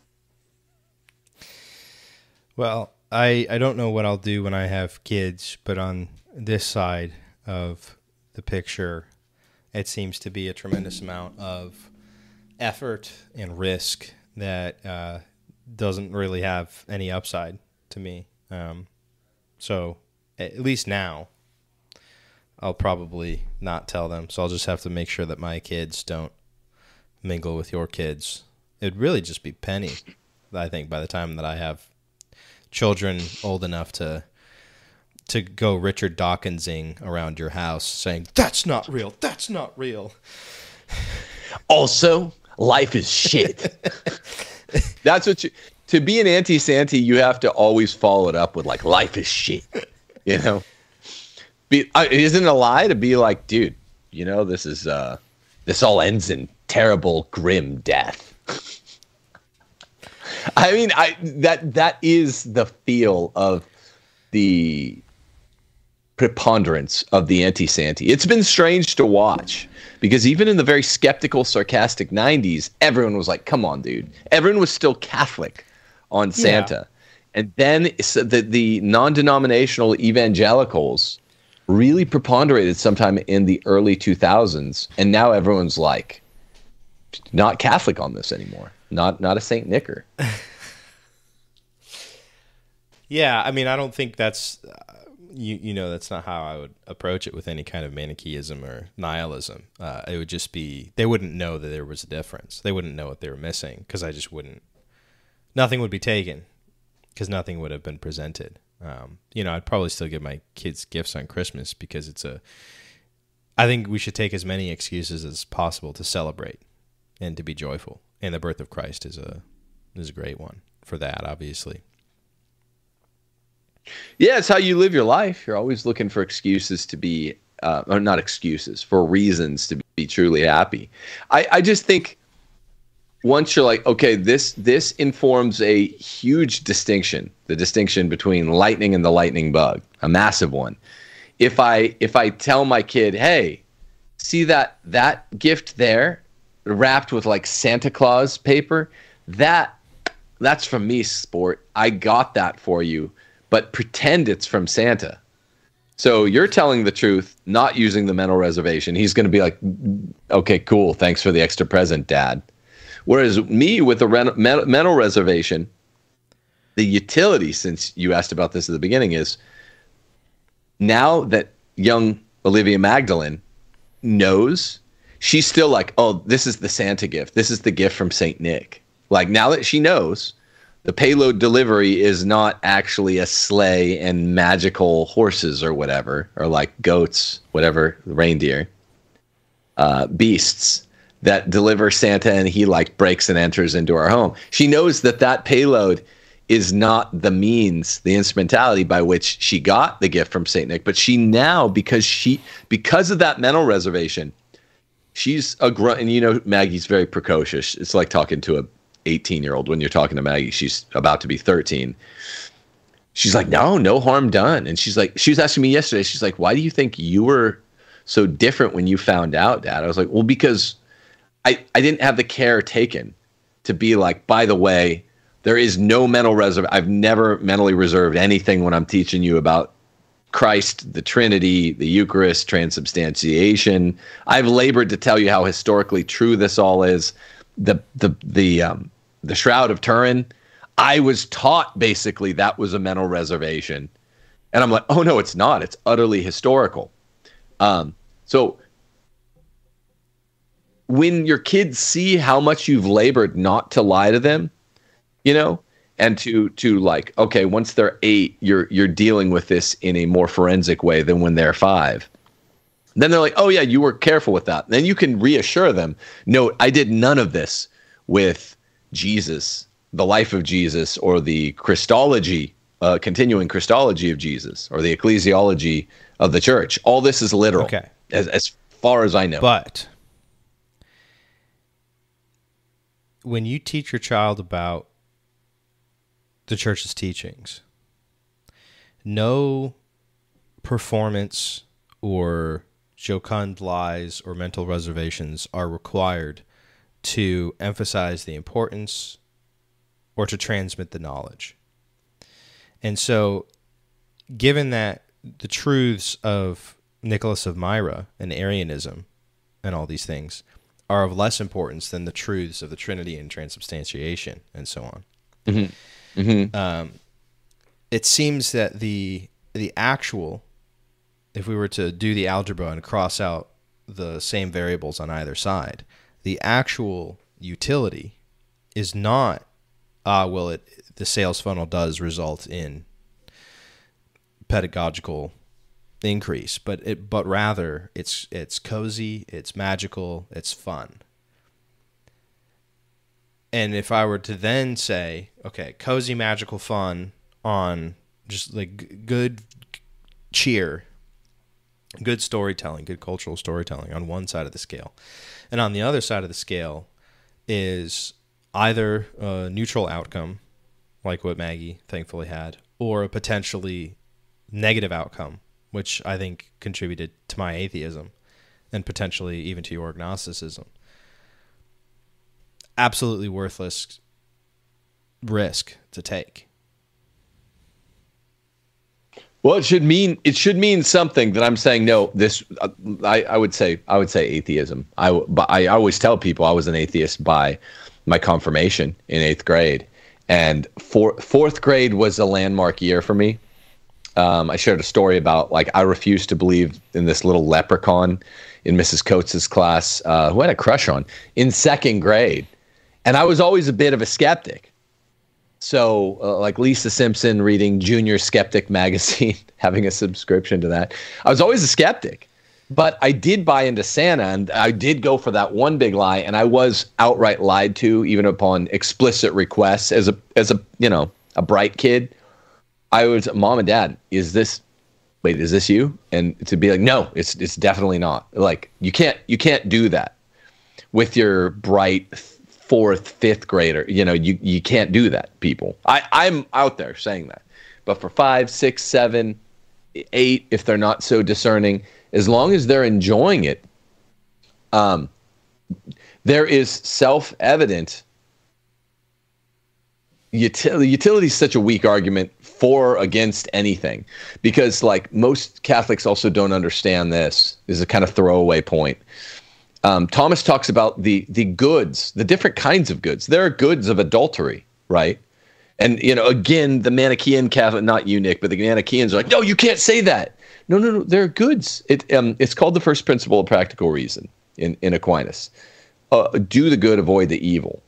Well, I, I don't know what I'll do when I have kids, but on this side of the picture, it seems to be a tremendous amount of effort and risk that uh, doesn't really have any upside to me. Um, so at least now, I'll probably not tell them. So I'll just have to make sure that my kids don't mingle with your kids. It'd really just be Penny, I think, by the time that I have children old enough to to go Richard Dawkinsing around your house saying, that's not real, that's not real. Also, life is shit. That's what you, to be an anti-Santa, you have to always follow it up with like, life is shit, you know? Be, uh, isn't it a lie to be like, dude, you know, this is, uh, this all ends in terrible, grim death. I mean, I, that, that is the feel of the preponderance of the anti-Santa. It's been strange to watch because even in the very skeptical, sarcastic nineties, everyone was like, come on, dude. Everyone was still Catholic on Santa. Yeah. And then so the, the non-denominational evangelicals really preponderated sometime in the early two thousands. And now everyone's like, not Catholic on this anymore. Not, not a Saint Nicker. Yeah, I mean, I don't think that's... Uh, You you know, that's not how I would approach it with any kind of Manichaeism or nihilism. Uh, it would just be, they wouldn't know that there was a difference. They wouldn't know what they were missing because I just wouldn't, nothing would be taken because nothing would have been presented. Um, you know, I'd probably still give my kids gifts on Christmas because it's a, I think we should take as many excuses as possible to celebrate and to be joyful. And the birth of Christ is a, is a great one for that, obviously. Yeah, it's how you live your life. You're always looking for excuses to be, uh, or not excuses, for reasons to be truly happy. I, I just think once you're like, okay, this this informs a huge distinction, the distinction between lightning and the lightning bug, a massive one. If I if I tell my kid, hey, see that that gift there, wrapped with like Santa Claus paper, that that's from me, sport. I got that for you, but pretend it's from Santa. So you're telling the truth, not using the mental reservation. He's going to be like, okay, cool. Thanks for the extra present, Dad. Whereas me with the re- mental reservation, the utility, since you asked about this at the beginning, is now that young Olivia Magdalene knows, she's still like, oh, this is the Santa gift. This is the gift from Saint Nick. Like, now that she knows, the payload delivery is not actually a sleigh and magical horses or whatever, or like goats, whatever, reindeer, uh, beasts that deliver Santa and he like breaks and enters into our home. She knows that that payload is not the means, the instrumentality by which she got the gift from Saint Nick, but she now, because she, because of that mental reservation, she's a grunt, and you know, Maggie's very precocious. It's like talking to a eighteen year old when you're talking to Maggie. She's about to be thirteen. She's like, no, no harm done. And she's like, she was asking me yesterday, she's like, why do you think you were so different when you found out, Dad? I was like, well, because I, I didn't have the care taken to be like, by the way, there is no mental reserve. I've never mentally reserved anything when I'm teaching you about Christ, the Trinity, the Eucharist, transubstantiation. I've labored to tell you how historically true this all is. The the the um, the Shroud of Turin, I was taught basically that was a mental reservation, and I'm like, oh no, it's not. It's utterly historical. Um, so when your kids see how much you've labored not to lie to them, you know, and to to like, okay, once they're eight, you're you're dealing with this in a more forensic way than when they're five. Then they're like, oh yeah, you were careful with that. Then you can reassure them, no, I did none of this with Jesus, the life of Jesus, or the Christology, uh, continuing Christology of Jesus, or the ecclesiology of the church. All this is literal, okay, as as far as I know. But when you teach your child about the church's teachings, no performance or jocund lies or mental reservations are required to emphasize the importance or to transmit the knowledge. And so, given that the truths of Nicholas of Myra and Arianism and all these things are of less importance than the truths of the Trinity and transubstantiation and so on, Mm-hmm. Mm-hmm. Um, it seems that the the actual, if we were to do the algebra and cross out the same variables on either side, the actual utility is not, ah, well, it the sales funnel does result in pedagogical increase, but it but rather it's it's cozy, it's magical, it's fun. And if I were to then say, okay, cozy, magical fun on just like good cheer, good storytelling, good cultural storytelling on one side of the scale, and on the other side of the scale is either a neutral outcome, like what Maggie thankfully had, or a potentially negative outcome, which I think contributed to my atheism and potentially even to your agnosticism. Absolutely worthless risk to take. Well, it should mean it should mean something that I'm saying. No, this uh, I, I would say I would say atheism. I but I always tell people I was an atheist by my confirmation in eighth grade, and four, fourth grade was a landmark year for me. Um, I shared a story about like I refused to believe in this little leprechaun in Missus Coates's class uh, who I had a crush on in second grade. And I was always a bit of a skeptic. So uh, like Lisa Simpson reading Junior Skeptic magazine, having a subscription to that. I was always a skeptic, but I did buy into Santa, and I did go for that one big lie. And I was outright lied to, even upon explicit requests as a, as a, you know, a bright kid. I was, mom and dad, is this, wait, is this you? And to be like, no, it's it's definitely not. Like, you can't you can't do that with your bright fourth, fifth grader. You know, you you can't do that, people. I, I'm out there saying that. But for five, six, seven, eight, if they're not so discerning, as long as they're enjoying it, um, there is self-evident utility. Utility is such a weak argument for or against anything, because like most Catholics also don't understand this. This is a kind of throwaway point. Um, Thomas talks about the the goods, the different kinds of goods. There are goods of adultery, right? And, you know, again, the Manichaean Catholic, not you, Nick, but the Manichaeans are like, no, you can't say that. No, no, no, they're goods. It, um, it's called the first principle of practical reason in, in Aquinas. Uh, do the good, avoid the evil.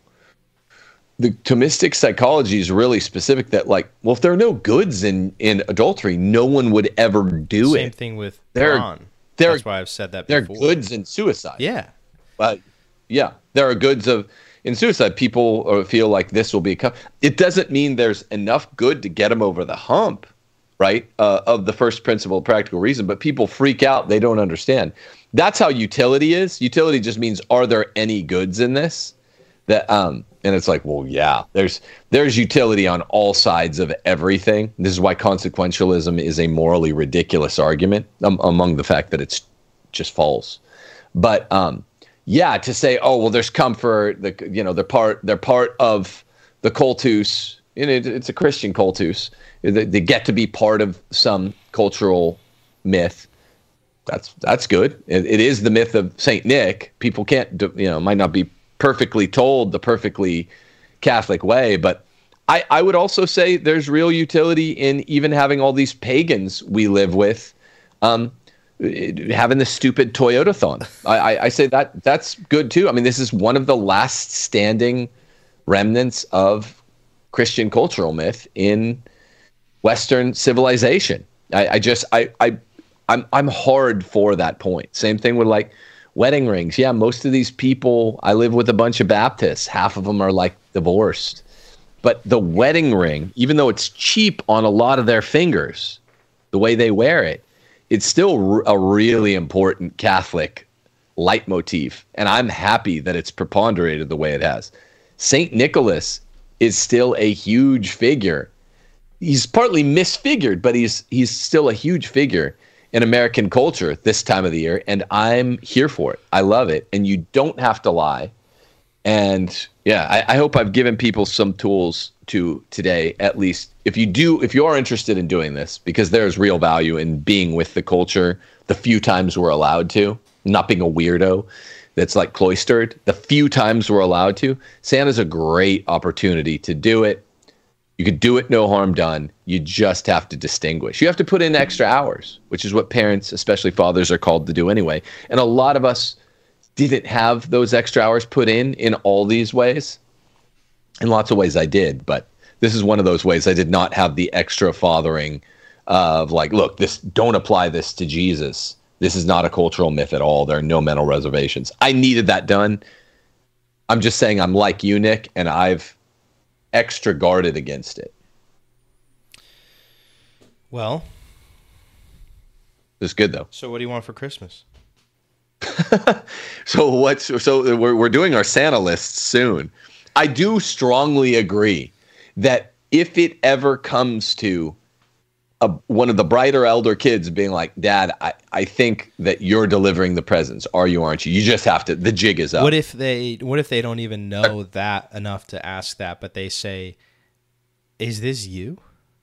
The Thomistic psychology is really specific that, like, well, if there are no goods in, in adultery, no one would ever do Same it. Same thing with There Ron. There, That's why I've said that there before. There are goods in suicide. Yeah. But, yeah, there are goods of in suicide. People feel like this will be a... It doesn't mean there's enough good to get them over the hump, right, uh, of the first principle of practical reason. But people freak out. They don't understand. That's how utility is. Utility just means, are there any goods in this? That um, and it's like, well, yeah, there's there's utility on all sides of everything. This is why consequentialism is a morally ridiculous argument, um, among the fact that it's just false. But um, yeah, to say, oh, well, there's comfort. The you know they're part they're part of the cultus. You know, it's a Christian cultus. They, they get to be part of some cultural myth. That's that's good. It, it is the myth of Saint Nick. People can't, do, you know, might not be perfectly told the perfectly Catholic way, but I, I would also say there's real utility in even having all these pagans we live with, um, having the stupid Toyota-thon. I, I, I say that that's good too. I mean, this is one of the last standing remnants of Christian cultural myth in Western civilization. I, I just I I I'm I'm hard for that point. Same thing with like wedding rings. Yeah, most of these people, I live with a bunch of Baptists. Half of them are like divorced. But the wedding ring, even though it's cheap on a lot of their fingers, the way they wear it, it's still a really important Catholic leitmotif. And I'm happy that it's preponderated the way it has. Saint Nicholas is still a huge figure. He's partly misfigured, but he's he's still a huge figure in American culture this time of the year, and I'm here for it. I love it, and you don't have to lie. And yeah, I, I hope I've given people some tools to today, at least if you do, if you are interested in doing this, because there's real value in being with the culture the few times we're allowed to, not being a weirdo that's like cloistered. The few times we're allowed to, Santa's a great opportunity to do it. You could do it, no harm done. You just have to distinguish. You have to put in extra hours, which is what parents, especially fathers, are called to do anyway. And a lot of us didn't have those extra hours put in in all these ways. In lots of ways I did, but this is one of those ways I did not have the extra fathering of like, look, this don't apply this to Jesus. This is not a cultural myth at all. There are no mental reservations. I needed that done. I'm just saying I'm like you, Nick, and I've extra guarded against it. Well, it's good though. So what do you want for Christmas? so what's so we're we're doing our Santa lists soon. I do strongly agree that if it ever comes to a, one of the brighter elder kids being like, Dad, I, I think that you're delivering the presents. Are you, aren't you? You just have to, the jig is up. What if they, what if they don't even know that enough to ask that, but they say, is this you?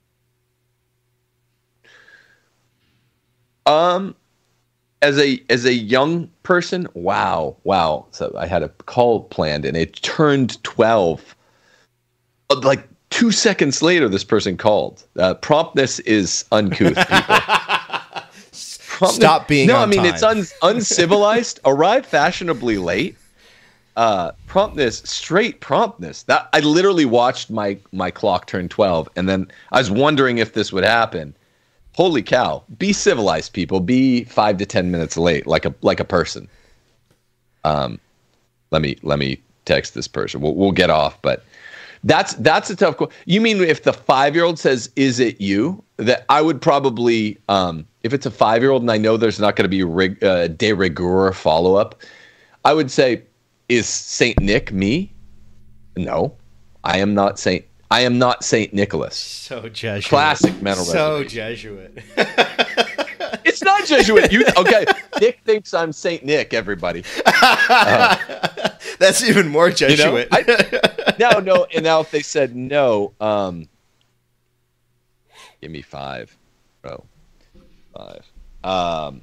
Um, as a, as a young person, wow, wow. So I had a call planned and it turned twelve. Like, Two seconds later, this person called. Uh, promptness is uncouth, people. Stop being no, on I mean, time. It's un- uncivilized. Arrive fashionably late. Uh, promptness, straight promptness. That I literally watched my my clock turn twelve, and then I was wondering if this would happen. Holy cow! Be civilized, people. Be five to ten minutes late, like a like a person. Um, let me let me text this person. We'll we'll get off, but. That's that's a tough question. You mean if the five-year-old says, "Is it you?" That I would probably, um, if it's a five-year-old and I know there's not going to be rig, uh, de rigueur follow-up, I would say, "Is Saint Nick me?" No, I am not Saint. I am not Saint Nicholas. So Jesuit. Classic mental So reservation. Jesuit. It's not Jesuit. You okay? Nick thinks I'm Saint Nick. Everybody. Uh, That's even more you know? Jesuit. I, now, no, and now if they said no, um, give me five, bro. Five. Um,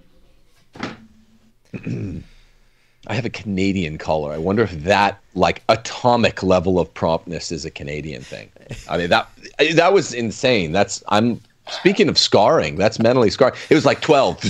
I have a Canadian caller. I wonder if that, like, atomic level of promptness is a Canadian thing. I mean, that that was insane. That's I'm speaking of scarring. That's mentally scarring. It was like twelve.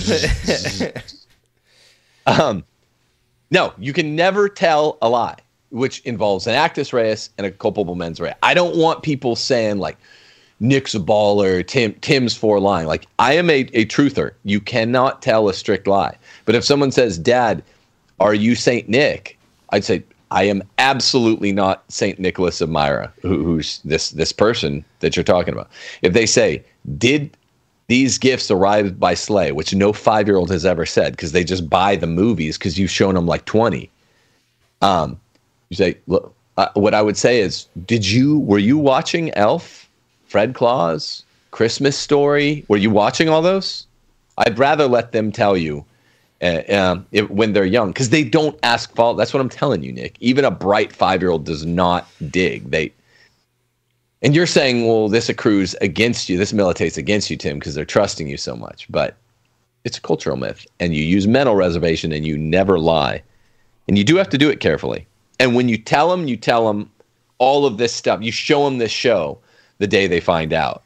um, no, you can never tell a lie, which involves an actus reus and a culpable mens rea. I don't want people saying like Nick's a baller, Tim Tim's for lying. Like, I am a, a truther. You cannot tell a strict lie. But if someone says, "Dad, are you Saint Nick?" I'd say, I am absolutely not Saint Nicholas of Myra, who, who's this this person that you're talking about. If they say, "Did these gifts arrive by sleigh?" which no five-year-old has ever said because they just buy the movies because you've shown them like twenty. Um, you say, look, uh, what I would say is, did you were you watching Elf, Fred Claus, Christmas Story? Were you watching all those? I'd rather let them tell you. Uh, um, if, when they're young, because they don't ask fault. That's what I'm telling you, Nick. Even a bright five-year-old does not dig. They, and you're saying, well, this accrues against you. This militates against you, Tim, because they're trusting you so much. But it's a cultural myth, and you use mental reservation, and you never lie, and you do have to do it carefully. And when you tell them, you tell them all of this stuff. You show them this show the day they find out.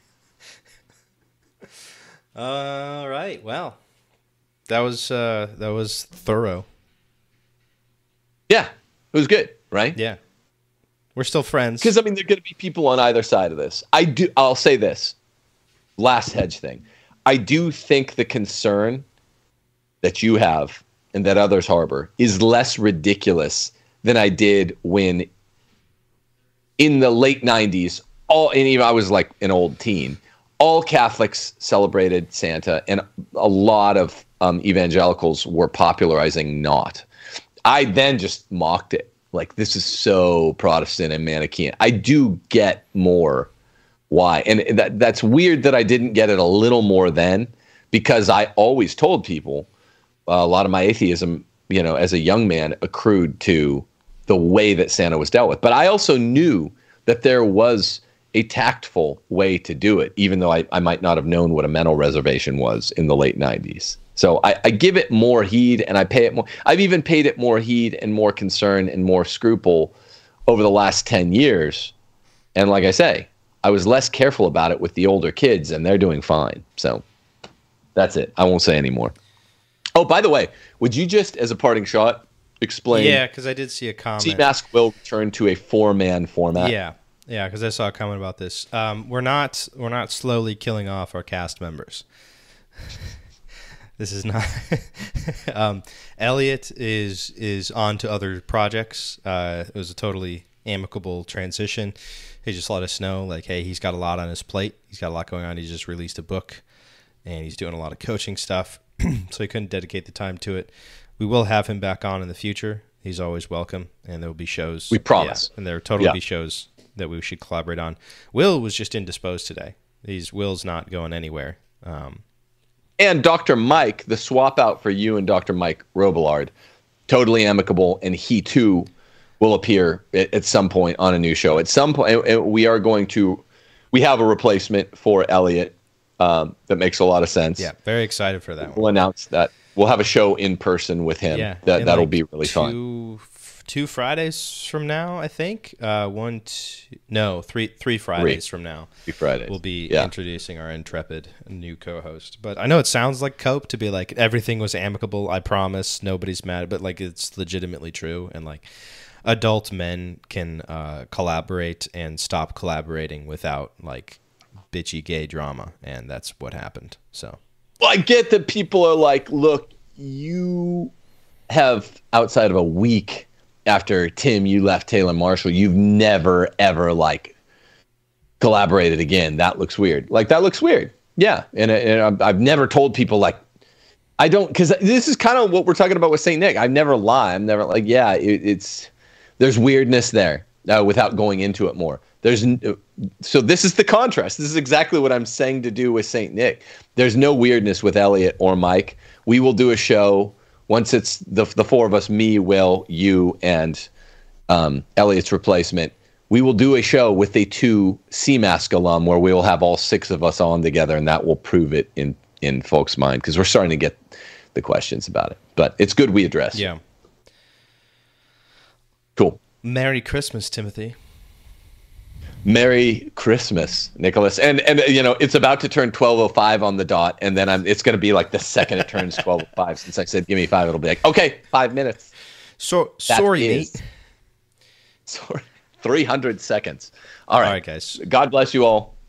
All right. Well. That was uh, that was thorough. Yeah, it was good, right? Yeah, we're still friends. Because I mean, there are going to be people on either side of this. I do. I'll say this. Last hedge thing. I do think the concern that you have and that others harbor is less ridiculous than I did when, in the late nineties, all and even I was like an old teen. All Catholics celebrated Santa, and a lot of um, evangelicals were popularizing not. I then just mocked it. Like, this is so Protestant and Manichaean. I do get more why. And that that's weird that I didn't get it a little more then, because I always told people uh, a lot of my atheism, you know, as a young man, accrued to the way that Santa was dealt with. But I also knew that there was a tactful way to do it, even though I, I might not have known what a mental reservation was in the late nineties. So I, I give it more heed, and I pay it more. I've even paid it more heed and more concern and more scruple over the last ten years. And like I say, I was less careful about it with the older kids, and they're doing fine. So that's it. I won't say any more. Oh, by the way, would you just, as a parting shot, explain? Yeah, because I did see a comment. Seamask will return to a four-man format. Yeah. Yeah, because I saw a comment about this. Um, we're not we're not slowly killing off our cast members. This is not. um, Elliot is is on to other projects. Uh, it was a totally amicable transition. He just let us know, like, hey, he's got a lot on his plate. He's got a lot going on. He just released a book, and he's doing a lot of coaching stuff, so he couldn't dedicate the time to it. We will have him back on in the future. He's always welcome, and there will be shows. We promise. Yeah, and there will totally yeah. be shows that we should collaborate on. Will was just indisposed today. He's Will's not going anywhere. Um, and Doctor Mike, the swap out for you and Doctor Mike Robillard, totally amicable, and he too will appear at, at some point on a new show. At some point, we are going to. We have a replacement for Elliot um, that makes a lot of sense. Yeah, very excited for that We'll one. announce that. We'll have a show in person with him. Yeah, that that'll like be really two, fun. Two Fridays from now, I think. Uh, one, two, no, three, three Fridays Three. from now. Three Fridays. We'll be yeah. introducing our intrepid new co-host. But I know it sounds like cope to be like everything was amicable. I promise, nobody's mad. But like it's legitimately true, and like adult men can uh, collaborate and stop collaborating without like bitchy gay drama, and that's what happened. So. Well, I get that people are like, look, you have outside of a week after Tim, you left Taylor Marshall, you've never ever like collaborated again. That looks weird. Like that looks weird. Yeah, and, and I've never told people like I don't, because this is kind of what we're talking about with Saint Nick. I never lie. I'm never like, yeah, it, it's there's weirdness there uh, without going into it more. There's so this is the contrast. This is exactly what I'm saying to do with Saint Nick. There's no weirdness with Elliot or Mike. We will do a show once it's the the four of us, me, Will, you, and um, Elliot's replacement. We will do a show with a two C M A S C alum where we will have all six of us on together, and that will prove it in in folks' mind because we're starting to get the questions about it. But it's good we address. Yeah. Cool. Merry Christmas, Timothy. Merry Christmas, Nicholas. And and you know, it's about to turn twelve oh five on the dot, and then I'm it's going to be like the second it turns twelve oh five. Since I said give me five, it'll be like, okay, five minutes. So That sorry, is- Nate. Sorry, three hundred seconds. All right. All right, guys. God bless you all.